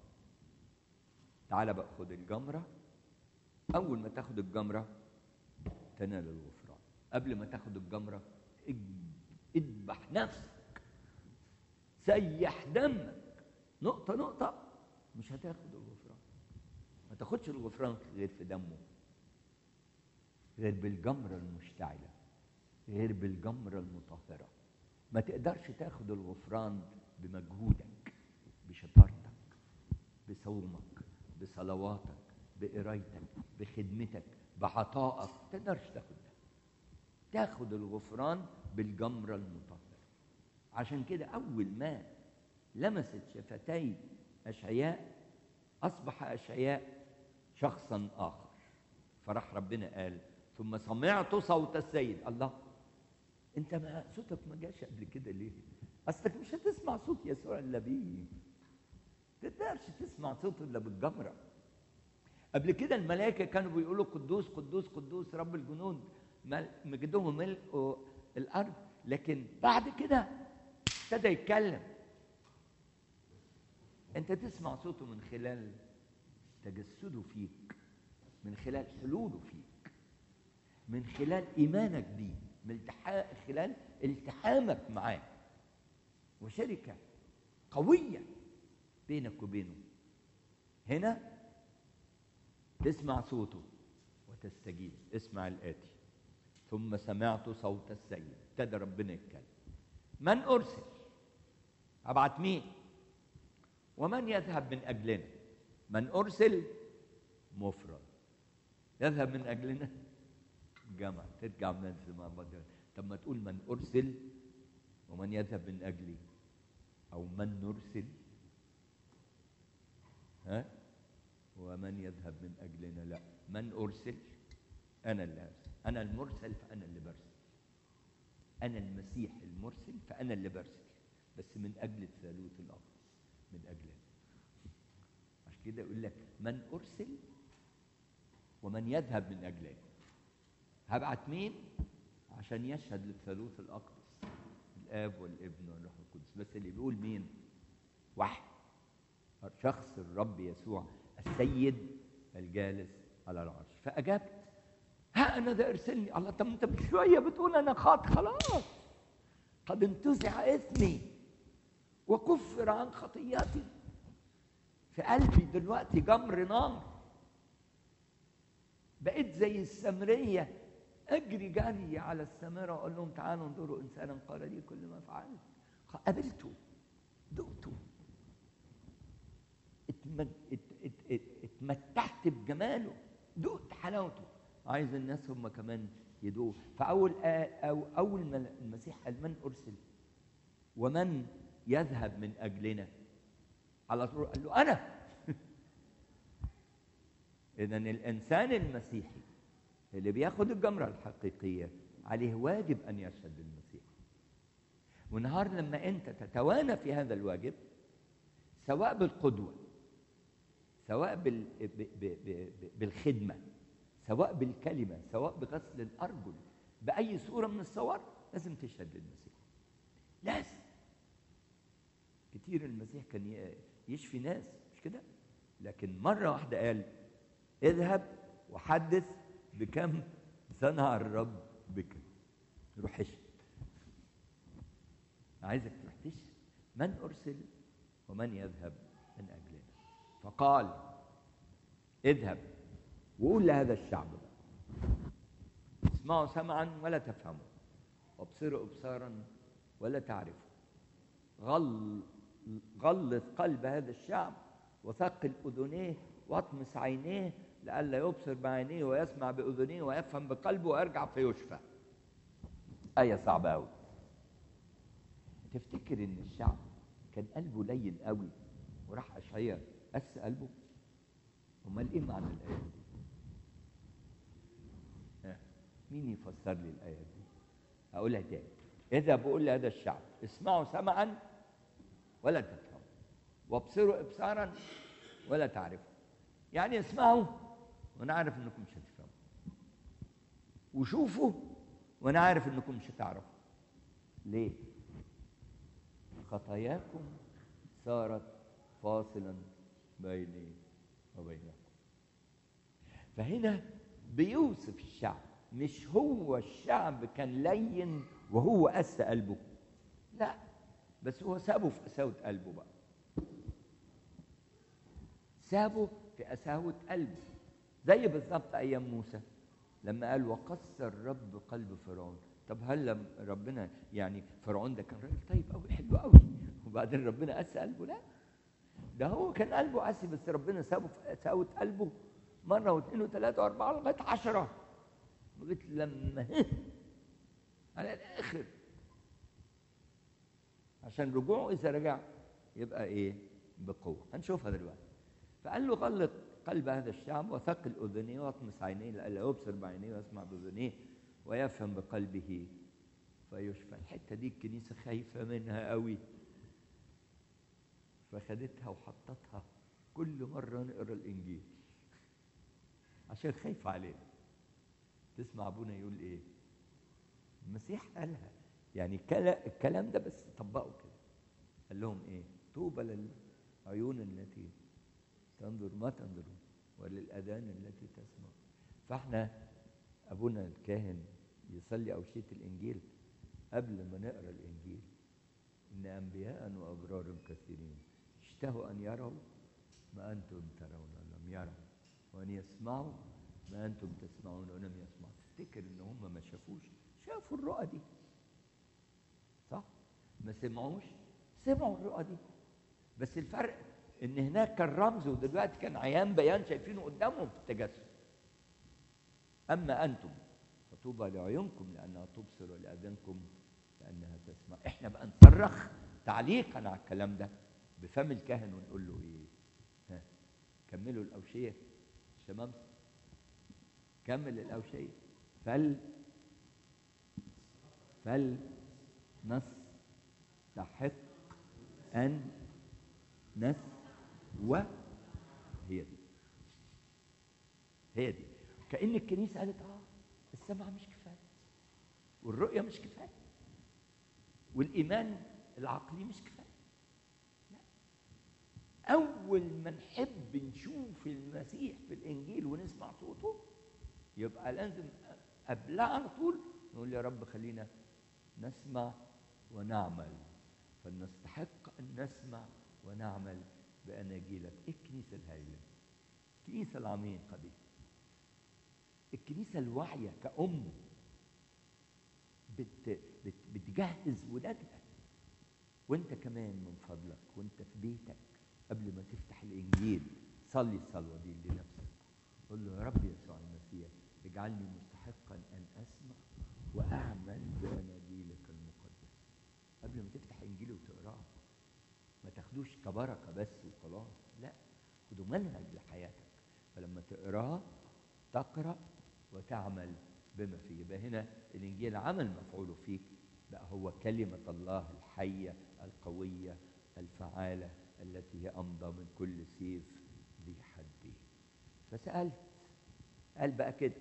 تعال بقى خد الجمرة. أول ما تاخد الجمرة تنال الغفران. قبل ما تاخد الجمرة اذبح نفسك، سيح دمك نقطة نقطة، مش هتاخد الغفران. ما تاخدش الغفران غير في دمه، غير بالجمرة المشتعلة، غير بالجمرة المطهرة. ما تقدرش تاخد الغفران بمجهودك، بشطارتك، بصومك، بصلواتك، بقرايتك، بخدمتك، بعطائك. ما تقدرش تاخد ده. تاخد الغفران بالجمرة المطهرة. عشان كده أول ما لمست شفتي أشعياء أصبح أشعياء شخصا آخر. فراح ربنا قال: ثم سمعت صوت السيد. الله، أنت ما صوتك ما جاش قبل كده ليه؟ أصلك مش هتسمع صوت يسوع إلا بيه. تقدرش تسمع صوته إلا بالجمرة. قبل كده الملائكة كانوا بيقولوا قدوس قدوس قدوس رب الجنود مجدهم ملء الأرض، لكن بعد كده ابتدى يتكلم. أنت تسمع صوته من خلال تجسده فيك، من خلال حلوله فيك، من خلال إيمانك بيه، من خلال التحامك معاه، وشركة قوية بينك وبينه. هنا تسمع صوته وتستجيب. اسمع الآتي: ثم سمعت صوت السيد. ابتدى ربنا يتكلم: من أرسل؟ أبعت مين؟ ومن يذهب من أجلنا؟ من أرسل مفرد، يذهب من أجلنا جمع. ترجع من مع بعض. طب ما تقول من أرسل ومن يذهب من أجلي، أو من نرسل ها ومن يذهب من أجلنا. لا، من أرسل، أنا اللي أرسل، أنا المرسل فأنا اللي برسل، أنا المسيح المرسل فأنا اللي برسل، بس من أجل الثالوث الأقدس، من أجلنا. عشان كده يقول لك من أرسل ومن يذهب من أجلنا. هبعت مين؟ عشان يشهد للثالوث الأقدس، الآب والابن والروح القدس. بس اللي بيقول مين؟ واحد، شخص الرب يسوع السيد الجالس على العرش. فأجبت ها أنا ذا ارسلني. الله، طب أنت بشوية بتقول أنا خاطئ، خلاص قد انتزع إثمي وكفر عن خطيئتي. في قلبي دلوقتي جمر نار، بقيت زي السامرية أجري جري على السامرة وأقول لهم تعالوا انظروا إنسانا قال لي كل ما فعلت. قابلته، دقته، اتمتعت بجماله، دقت حلاوته. عايز الناس هم كمان يدوق. فأول أو أول ما المسيح قال من أرسل ومن يذهب من أجلنا، على طول قال له أنا. إذن الإنسان المسيحي اللي بياخد الجمرة الحقيقية عليه واجب أن يشهد للمسيح. ونهار لما أنت تتوانى في هذا الواجب، سواء بالقدوة، سواء بال... ب... ب... ب... بالخدمة، سواء بالكلمة، سواء بغسل الأرجل، بأي صورة من الصور، لازم تشهد للمسيح. لازم. كتير المسيح كان يشفي ناس، مش كده؟ لكن مرة واحدة قال اذهب وحدث بكم صنع الرب بك. روح اشهد. عايزك تروح تشهد من أرسل ومن يذهب من أجلنا. فقال اذهب وقول لهذا الشعب اسمعوا سمعا ولا تفهموا، وابصروا ابصارا ولا تعرفوا. غل غلظ قلب هذا الشعب وثقل اذنيه واطمس عينيه لئلا يبصر بعينيه ويسمع باذنيه ويفهم بقلبه ويرجع فيشفى. آية صعبة أوي. تفتكر إن الشعب كان قلبه لين قوي وراح أشعياء قس قلبه؟ أمال إيه معنى الآية دي؟ مين يفسر لي الآية دي؟ هقولها تاني. إذا بقول لهذا الشعب اسمعوا سمعا ولا تفهموا، وابصروا إبصارا ولا تعرفوا. يعني اسمعوا وأنا عارف إنكم مش هتفهموا، وشوفوا وأنا عارف إنكم مش هتعرفوا. ليه؟ خطاياكم صارت فاصلا بيني وبينكم. فهنا بيوصف الشعب، مش هو الشعب كان لين وهو قس قلبه، لا، بس هو سابه في قساوة قلبه بقى، سابه في قساوة قلبه. زي بالظبط أيام موسى لما قال وقسى الرب قلب فرعون. طب هل ربنا يعني فرعون ده كان راجل طيب قوي حلو قوي وبعدين ربنا قسى قلبه؟ لا، ده هو كان قلبه قاسي، بس ربنا سابه في قساوة قلبه مرة واثنين وثلاثة وأربعة لغاية عشرة، لغاية لما على الآخر عشان رجوعه إذا رجع يبقى إيه؟ بقوة. هنشوفها دلوقتي. فقال له غلط قلب هذا الشعب وثقل أذنيه واطمس عينيه لئلا يبصر بعينيه ويسمع بأذنيه ويفهم بقلبه فيشفى. الحتة دي الكنيسة خايفة منها قوي، فخدتها وحطتها كل مرة نقرأ الإنجيل عشان خايفة علينا. تسمع أبونا يقول إيه؟ المسيح قالها، يعني الكلام ده بس طبقوا كده. قال لهم إيه؟ طوبى للعيون التي تنظر ما تنظرون وللأذان التي تسمع. فاحنا أبونا الكاهن يصلي أوشية الإنجيل قبل ما نقرأ الإنجيل: إن أنبياء وأبرار كثيرين اشتهوا أن يروا ما أنتم ترون ولم يروا، وأن يسمعوا ما أنتم تسمعون ولم يسمعوا. تفتكر إن هم ما شافوش؟ شافوا الرؤى دي، صح؟ ما سمعوش؟ سمعوا الرؤى دي. بس الفرق إن هناك كان رمز ودلوقتي كان عيان بيان شايفينه قدامهم في التجسد. أما أنتم فطوبى لعيونكم لانها تبصر ولاذانكم لانها تسمع. احنا بقى نصرخ تعليقا على الكلام ده بفم الكاهن ونقول له ايه؟ ها كملوا الاوشيه الشمامسه، كمل الاوشيه. فل فل نستحق ان نسوى. هي دي هي دي كأن الكنيسه قالت اه السمع مش كفايه، والرؤيه مش كفايه، والايمان العقلي مش كفايه. لا، اول ما نحب نشوف المسيح في الانجيل ونسمع صوته يبقى لازم قبلها على طول نقول يا رب خلينا نسمع ونعمل، فلنستحق ان نسمع ونعمل باناجيلك. ايه الكنيسه الهائله، الكنيسه العميقه دي، الكنيسه الواعيه كأم بت بت بتجهز ولادها. وانت كمان من فضلك وانت في بيتك قبل ما تفتح الانجيل صلي الصلوه دي لنفسك، قول له يا رب يسوع المسيح اجعلني مستحقا ان اسمع واعمل باناجيلك المقدسه. قبل ما تفتح انجيل وتقراه ما تاخدوش كبركه بس وخلاص، لا، خدوا منهج لحياتك. فلما تقراه تقرا وتعمل بما فيه. يبقى هنا الانجيل عمل مفعوله فيك، بقى هو كلمه الله الحيه القويه الفعاله التي هي امضى من كل سيف ذي حدين. فسالت، قال بقى كده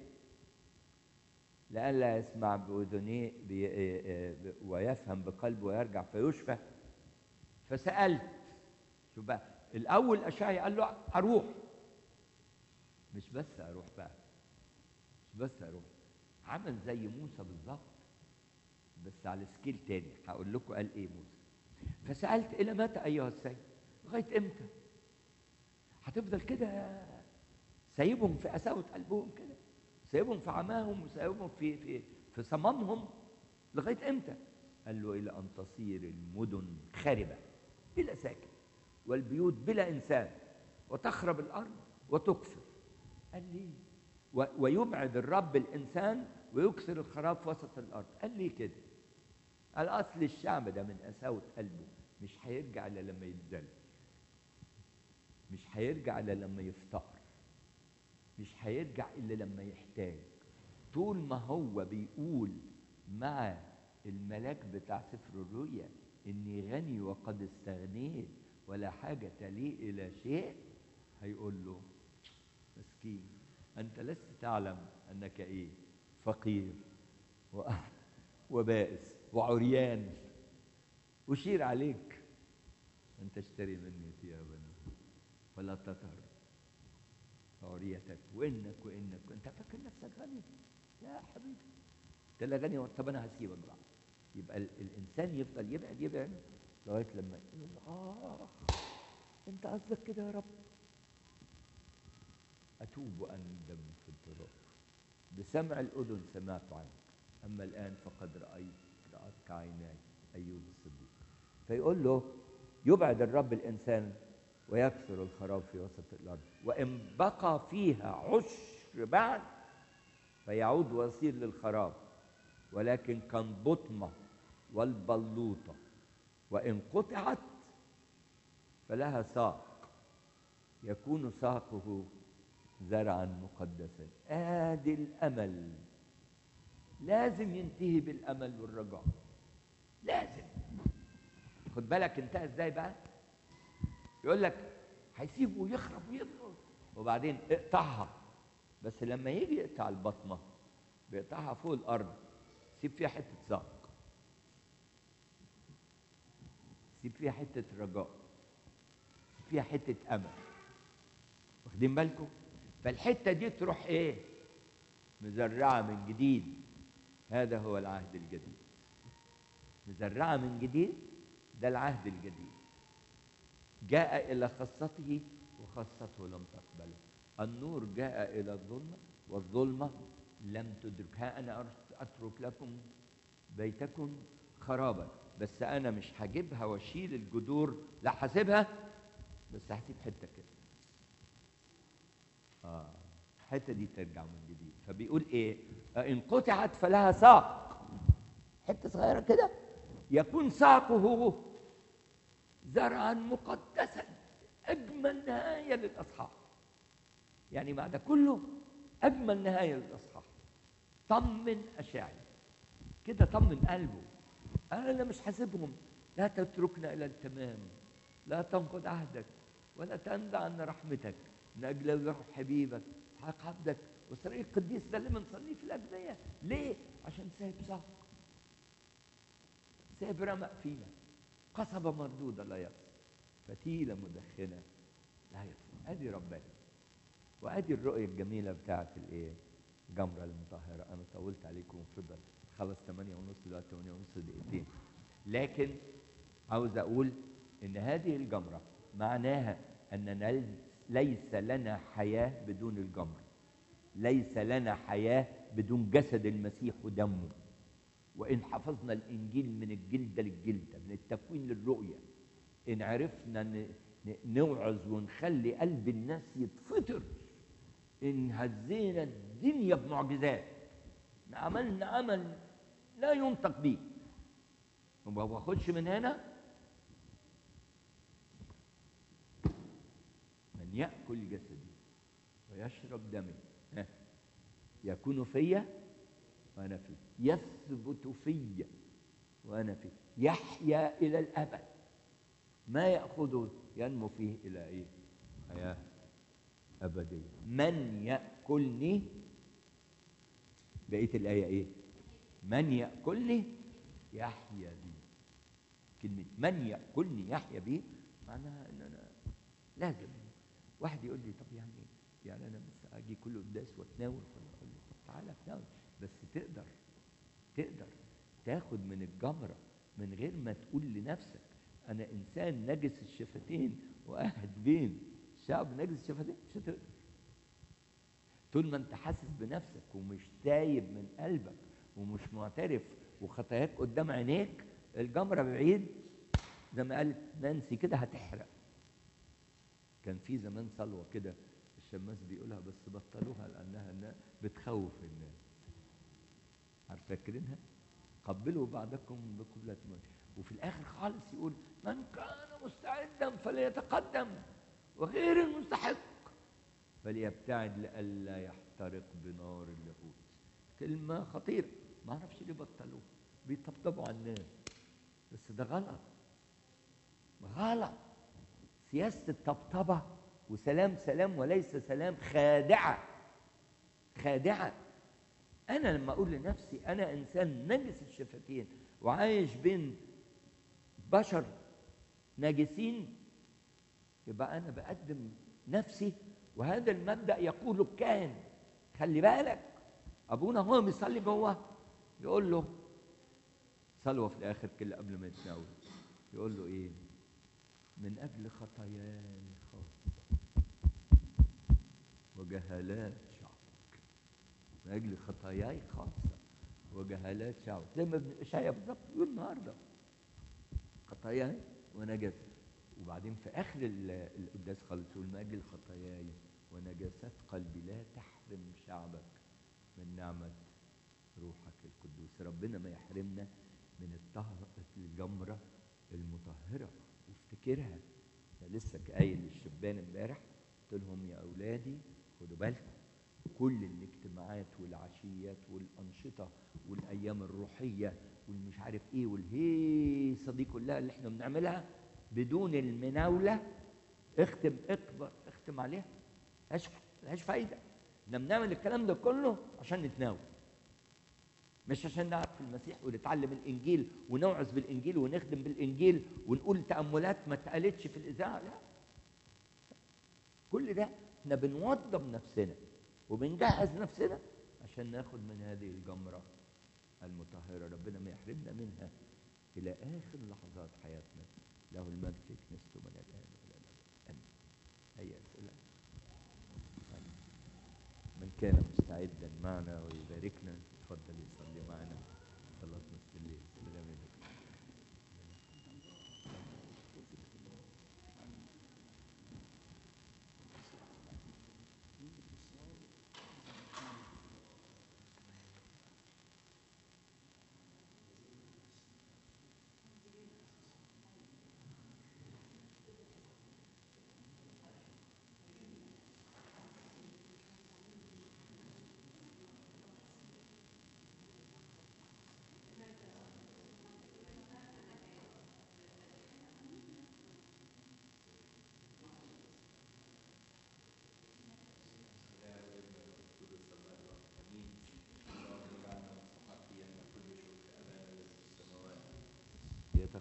لئلا يسمع باذنيه ويفهم بقلبه ويرجع فيشفى. فسالت، شوف بقى الاول اشعيا قال له اروح، مش بس اروح بقى، مش بس اروح، عمل زي موسى بالظبط بس على سكيل تاني. هقول لكم قال ايه موسى. فسالت الى متى ايها السيد؟ لغايه امتى؟ هتفضل كده سايبهم في قساوه قلبهم كده، سايبهم في عماهم وسايبهم في في في صمامهم لغايه امتى؟ قال له الى ان تصير المدن خاربه بلا ساكن والبيوت بلا انسان وتخرب الارض وتكثر. قال ليه؟ ويبعد الرب الانسان ويكسر الخراب في وسط الارض. قال ليه كده؟ قال اصل الشعب ده من قساوه قلبه مش هيرجع الا لما يتذل، مش هيرجع الا لما يفتقر، مش هيرجع الا لما يحتاج. طول ما هو بيقول مع الملاك بتاع سفر الرؤيا اني غني وقد استغنيت ولا حاجه لي الى شيء، هيقول له مسكين انت لست تعلم انك ايه؟ فقير وبائس وعريان، أشير عليك أن تشتري مني ثيابا ولا تطهر عريتك وإنك وإنك أنت فاكر نفسك غني؟ لا يا حبيبي، أنت لا غني. طب أنا هسيبك بقى. يبقى الإنسان يفضل يبعد يبعد لغاية لما يقول آه أنت قصدك كده يا رب، أتوب وأندم في التراب. بسمع الأذن سمعت عنك أما الآن فقد رأيت رأتك عيناي أيوب الصديق. فيقول له يبعد الرب الإنسان ويكسر الخراب في وسط الأرض، وإن بقى فيها عشر بعد فيعود ويصير للخراب، ولكن كالبطمة والبلوطة وإن قطعت فلها ساق يكون ساقه زرعا مقدسا. آدي الأمل، لازم ينتهي بالأمل والرجاء، لازم. خد بالك انتهى ازاي بقى؟ يقول لك هيسيبه يخرب ويضرب وبعدين اقطعها، بس لما يجي يقطع البطمه بيقطعها فوق الارض، سيب فيها حته ساق، سيب فيها حته رجاء، سيب فيها حته امل. واخدين بالكم؟ فالحته دي تروح ايه؟ مزرعه من جديد. هذا هو العهد الجديد، مزرعه من جديد، ده العهد الجديد. جاء إلى خاصته وخاصته لم تقبله. النور جاء إلى الظلمة والظلمة لم تدركها. أنا أترك لكم بيتكم خرابا، بس أنا مش هجيبها واشيل الجذور، لا هسيبها، بس هسيب حتة كده. آه الحته دي ترجع من جديد. فبيقول ايه؟ ان قطعت فلها ساق، حته صغيره كده، يكون ساقه زرعا مقدسا. اجمل نهايه للاصحاح، يعني بعد كله اجمل نهايه للاصحاح. طمن اشعيا كده، طمن قلبه، انا مش حاسبهم، لا تتركنا الى التمام، لا تنقض عهدك ولا تندع عن رحمتك، من اجل روح حبيبك اسحاق عبدك واسرائيل القديس. ده اللي بنصليه في الاجبيه. ليه؟ عشان سايب ساق، سايب رمق فينا، قصبه مردوده لا يقص، فتيله مدخنه لا يطفئ. ادي ربنا، وادي الرؤيه الجميله بتاعت الايه؟ الجمره المطهره. انا طولت عليكم، فضل خلص ثمانية ونص دلوقتي، ثمانية ونص دقيقتين. لكن عاوز اقول ان هذه الجمره معناها اننا ليس لنا حياه بدون الجمره، ليس لنا حياه بدون جسد المسيح ودمه. وان حفظنا الانجيل من الجلده للجلده، من التكوين للرؤيه، ان عرفنا نوعظ ونخلي قلب الناس يتفطر، ان هزينا الدنيا بمعجزات، عملنا عمل لا ينطق به، وما باخدش من هنا. من يأكل جسدي ويشرب دمي يكون فيا وأنا فيه، يثبت فيا وأنا فيه، يحيا إلى الأبد، ما يأخذه ينمو فيه إلى إيه؟ حياة أبدية. من يأكلني، بقية الآية إيه؟ من يأكلني يحيا بي. كلمة من يأكلني يحيا بي معناها إن أنا لازم. واحد يقول لي طب يعني يعني أنا بس أجي كل قداس وأتناول، فأقول له طب تعالى أتناول، بس تقدر تقدر تاخد من الجمرة من غير ما تقول لنفسك أنا إنسان نجس الشفتين وقاعد بين شعب نجس الشفتين. مش هتقدر طول ما أنت حاسس بنفسك ومش تايب من قلبك ومش معترف وخطاياك قدام عينيك. الجمرة بعيد زي ما قالت نانسي كده هتحرق. كان في زمان صلوة كده الشماس بيقولها بس بطلوها لأنها بتخوف الناس. عارف فاكرينها؟ قبلوا بعضكم بقبلة موت. وفي الآخر خالص يقول من كان مستعدا فليتقدم وغير المستحق فليبتعد لئلا يحترق بنار اللاهوت. كلمة خطيرة، ما اعرفش ليه بطلوها، بيطبطبوا على الناس، بس ده غلط غلط. سياسة الطبطبة وسلام سلام وليس سلام خادعة خادعة. أنا لما أقول لنفسي أنا إنسان نجس الشفتين وعايش بين بشر ناجسين، يبقى أنا بقدم نفسي. وهذا المبدأ يقول الكاهن. خلي بالك أبونا هو بيصلي جوه يقول له صلوة في الآخر كده قبل ما يتناول، يقول له إيه؟ من أجل خطاياي خاصة وجهالات شعبك. من أجل خطاياي خاصة وجهالات شعبك، زي ما ابن إشعياء بالظبط يقول النهارده خطاياي ونجاسة. وبعدين في آخر القداس خالص يقول من أجل خطاياي ونجاسات قلبي لا تحرم شعبك من نعمة روحك القدوس. ربنا ما يحرمنا من الطهر الجمرة المطهرة. وافتكرها، أنا لسه قايل للشبان امبارح قلت لهم يا أولادي خدوا بالكم كل الاجتماعات والعشيات والأنشطة والأيام الروحية والمش عارف إيه والهيصة دي كلها اللي إحنا بنعملها بدون المناولة، اختم اكبر اختم عليها، ملهاش ملهاش فايدة. احنا بنعمل الكلام ده كله عشان نتناول، مش عشان نعرف في المسيح ونتعلم الإنجيل ونوعظ بالإنجيل ونخدم بالإنجيل ونقول تأملات ما اتقالتش في الإذاعة. لا، كل ده احنا بنوضب نفسنا وبنجهز نفسنا عشان ناخد من هذه الجمرة المطهرة. ربنا ما يحرمنا منها إلى آخر لحظات حياتنا. له المجد في كنيسته من الآن وإلى الأبد آمين. أي أسئلة؟ من كان مستعدا معنا ويباركنا تفضل يصلي معنا صلاة نصف الليل. سلام عليكم.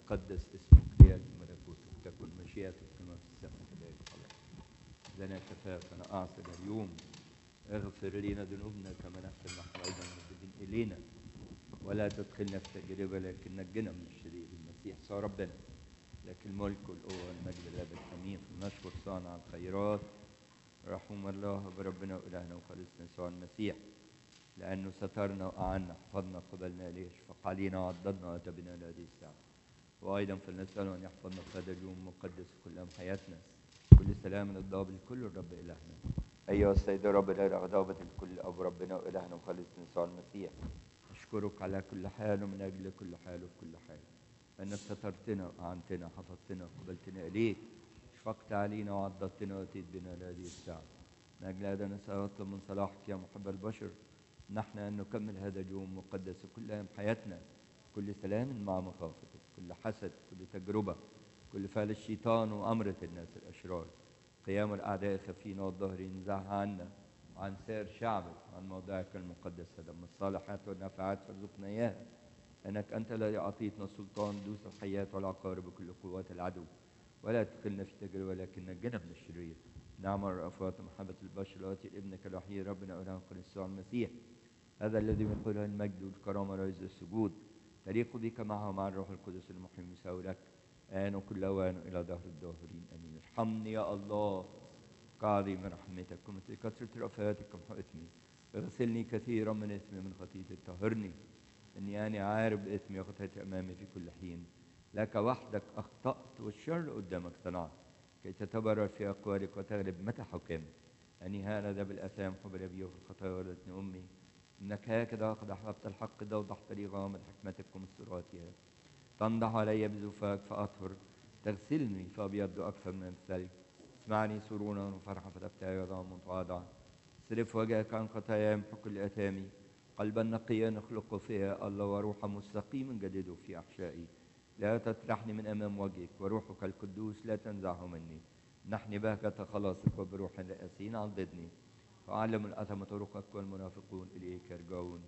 ليتقدس اسمك، ليأتي ملكوتك، تكن مشيئتك كما في السماء كذلك على الأرض. لنا كفافنا أعطنا اليوم، اغفر لنا ذنوبنا كما نغفر نحن أيضا المذنبين إلينا، ولا تدخلنا في تجربة لكن نجنا من الشرير. المسيح صار ربنا، لك الملك والقوة والمجد للأبد آمين. نشكر صانع الخيرات رحم الله بربنا وإلهنا وخالصنا يسوع المسيح، لأنه سترنا وأعنا، حفظنا، قبلنا إليه، شفق علينا وعضدنا وأتبنا لهذه الساعة. وأيضا فلنسأله أن يحفظنا في هذا اليوم المقدس كل أيام حياتنا، كل سلام الضابط الكل الرب إلهنا. أيها السيد الرب الإله ضابط الكل، أبو ربنا وإلهنا وخالصنا يسوع المسيح، أشكرك على كل حال ومن أجل كل حال وفي كل حال، أنك سترتنا وأعنتنا، حفظتنا، قبلتنا إليك، شفقت علينا وعضدتنا وأتيت بنا لهذه الساعة. من أجل هذا نسأل أطلب من صلاحك يا محب البشر نحن أن نكمل هذا اليوم مقدس كل أيام حياتنا، كل سلام مع مخافتك، كل حسد، كل تجربة، كل فعل الشيطان وأمرة الناس الأشرار، قيام الأعداء خفينا والظاهرين، نزعها عنا وعن سائر شعبك وعن موضعك المقدس. هذا من الصالحات والنافعات فارزقنا إياها، أنك أنت الذي أعطيتنا السلطان دوس الحياة والعقارب بكل قوات العدو، ولا تدخلنا في تجربة لكن نجنا من الشرير. نعم الرأفات محبة البشر التي ابنك الوحيد ربنا وإلهنا يسوع المسيح، هذا الذي من قبله المجد والكرامة ورئيس السجود، تليق بك معه مع الروح القدس المحيي المساوي لك آن وكل أوان إلى دهر الداهرين آمين. ارحمني يا الله كعظيم رحمتك ومثل كثرة رأفاتك محوتني، اغسلني كثيرا من إثمي من خطيئتي، طهرني إني أنا عارف بإثمي وخطيئتي أمامي في كل حين. لك وحدك أخطأت والشر قدامك صنعت، كي تتبرر في أقوالك وتغلب متى حكمت. أني هذا بالآثام قبل أبي وفي الخطايا ولدتني أمي، إنك هكذا قد أحببت الحق دوضحت لي غامض حكمتك ومستوراتها. تنضح علي بزفاك فأطهر، تغسلني فأبيض أكثر من الثلج. اسمعني سرونا وفرحة فتبتهي عظام متواضعة. صرف وجهك عن خطاياي امحو كل آثامي، قلبا نقيا نخلق فيها الله وروحا مستقيما جدده في أحشائي. لا تطرحني من أمام وجهك وروحك القدوس لا تنزعه مني. نحن بهجة خلاصك وبروح الرئاسين عضدني، فأعلم الأثم طرقك والمنافقون إليك يرجعون.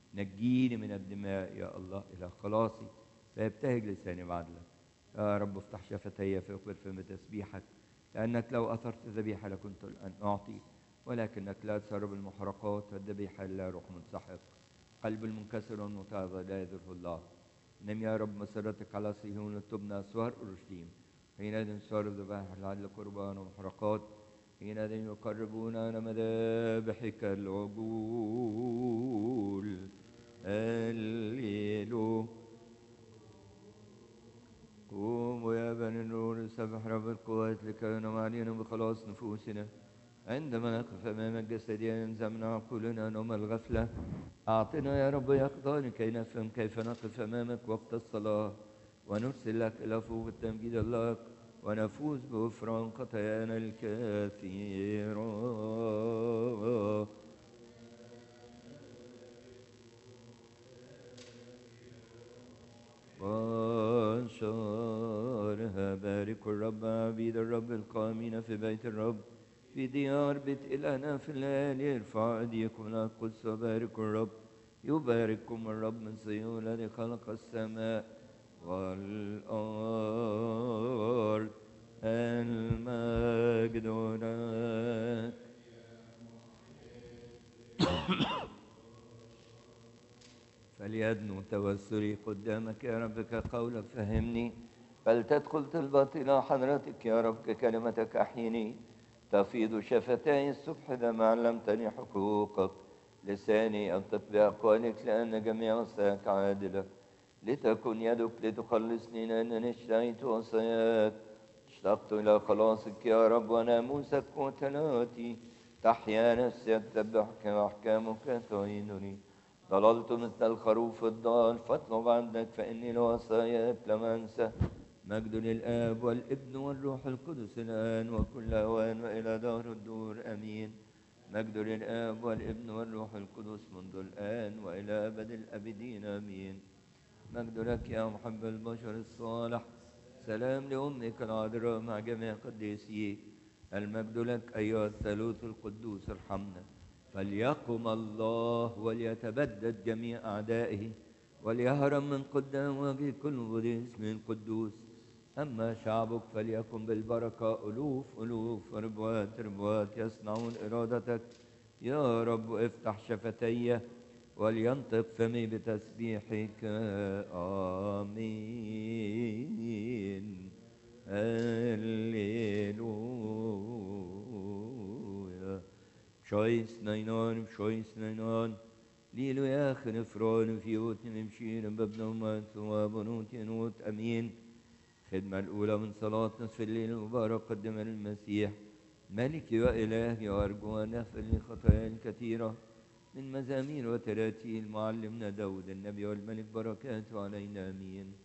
نجيني من الدماء يا الله إلى خلاصي، فيبتهج لساني بعدلك. يا رب افتح شفتي فاقبل فم تسبيحك، لأنك لو أثرت ذبيحة لكنت الآن أعطي، ولكنك لا تسرب المحرقات والذبيحة لا روح منسحق. قلب المنكسر والمتعظ لا يذره الله. نم يا رب مسرتك على صهيون وتبنى أسوار أورشليم، حينئذ تسار الذبائح لعل قربان ومحرقات، حينئذ يقربون على مذابحك العجول. الليل قوموا يا بني النور سبح رب القوات لكي ينم علينا بخلاص نفوسنا. عندما نقف أمامك جسديا ينزع من عقولنا نوم الغفلة. أعطنا يا رب يقظة كي نفهم كيف نقف أمامك وقت الصلاة، ونرسل لك إلى فوق التمجيد اللائق، ونفوز بغفران خطايانا الكثيرة. وانشرها بارك الرب عبيد الرب القائمين في بيت الرب في ديار بيت إلهنا في الليالي. ارفعوا أيديكم إلى القدس وباركوا الرب. يبارككم الرب من صهيون الذي خلق السماء والأرض. المجد لك. فليدنو توسلي قدامك يا رب كقولك فهمني، فلتدخل طلبتي إلى حضرتك يا رب ككلمتك أحيني. تفيض شفتاي الصبح إذا ما علمتني حقوقك، لساني ينطق بأقوالك لأن جميع وصاياك عادلة. لتكن يدك لتخلصني لأنني اشتهيت وصاياك. اشتقت إلى خلاصك يا رب وناموسك وتلاتي. تحيا نفسي أتبعك وأحكامك تعينني. ضللت مثل الخروف الضال فاطلب عندك فإني لوصاياك لم أنسى. مجد للآب والابن والروح القدس الآن وكل أوان وإلى دهر الدور آمين. مجد للآب والابن والروح القدس منذ الآن وإلى أبد الأبدين آمين. مجد لك يا محب البشر الصالح، سلام لأمك العذراء مع جميع قديسيك. المجد لك أيها الثالوث القدوس ارحمنا. فليقم الله وليتبدد جميع أعدائه، وليهرم من قدام وجه كل ذي اسم القدوس. أما شعبك فليكن بالبركة ألوف ألوف ربوات ربوات يصنعون إرادتك يا رب. افتح شفتي ولينطق فمي بتسبيحك. آمين. هللويا. شويس نينان شويس نينان ليلو يا خنفران فيوت نمشير ببنوما ثواب نوت نوت أمين. الخدمة الأولى من صلاة نصف الليل المبارك قدم المسيح ملكي وإلهي، وأرجو أن أغفر لي خطاياي الكثيرة من مزامير وتراتيل معلمنا داود النبي والملك، بركاته علينا آمين.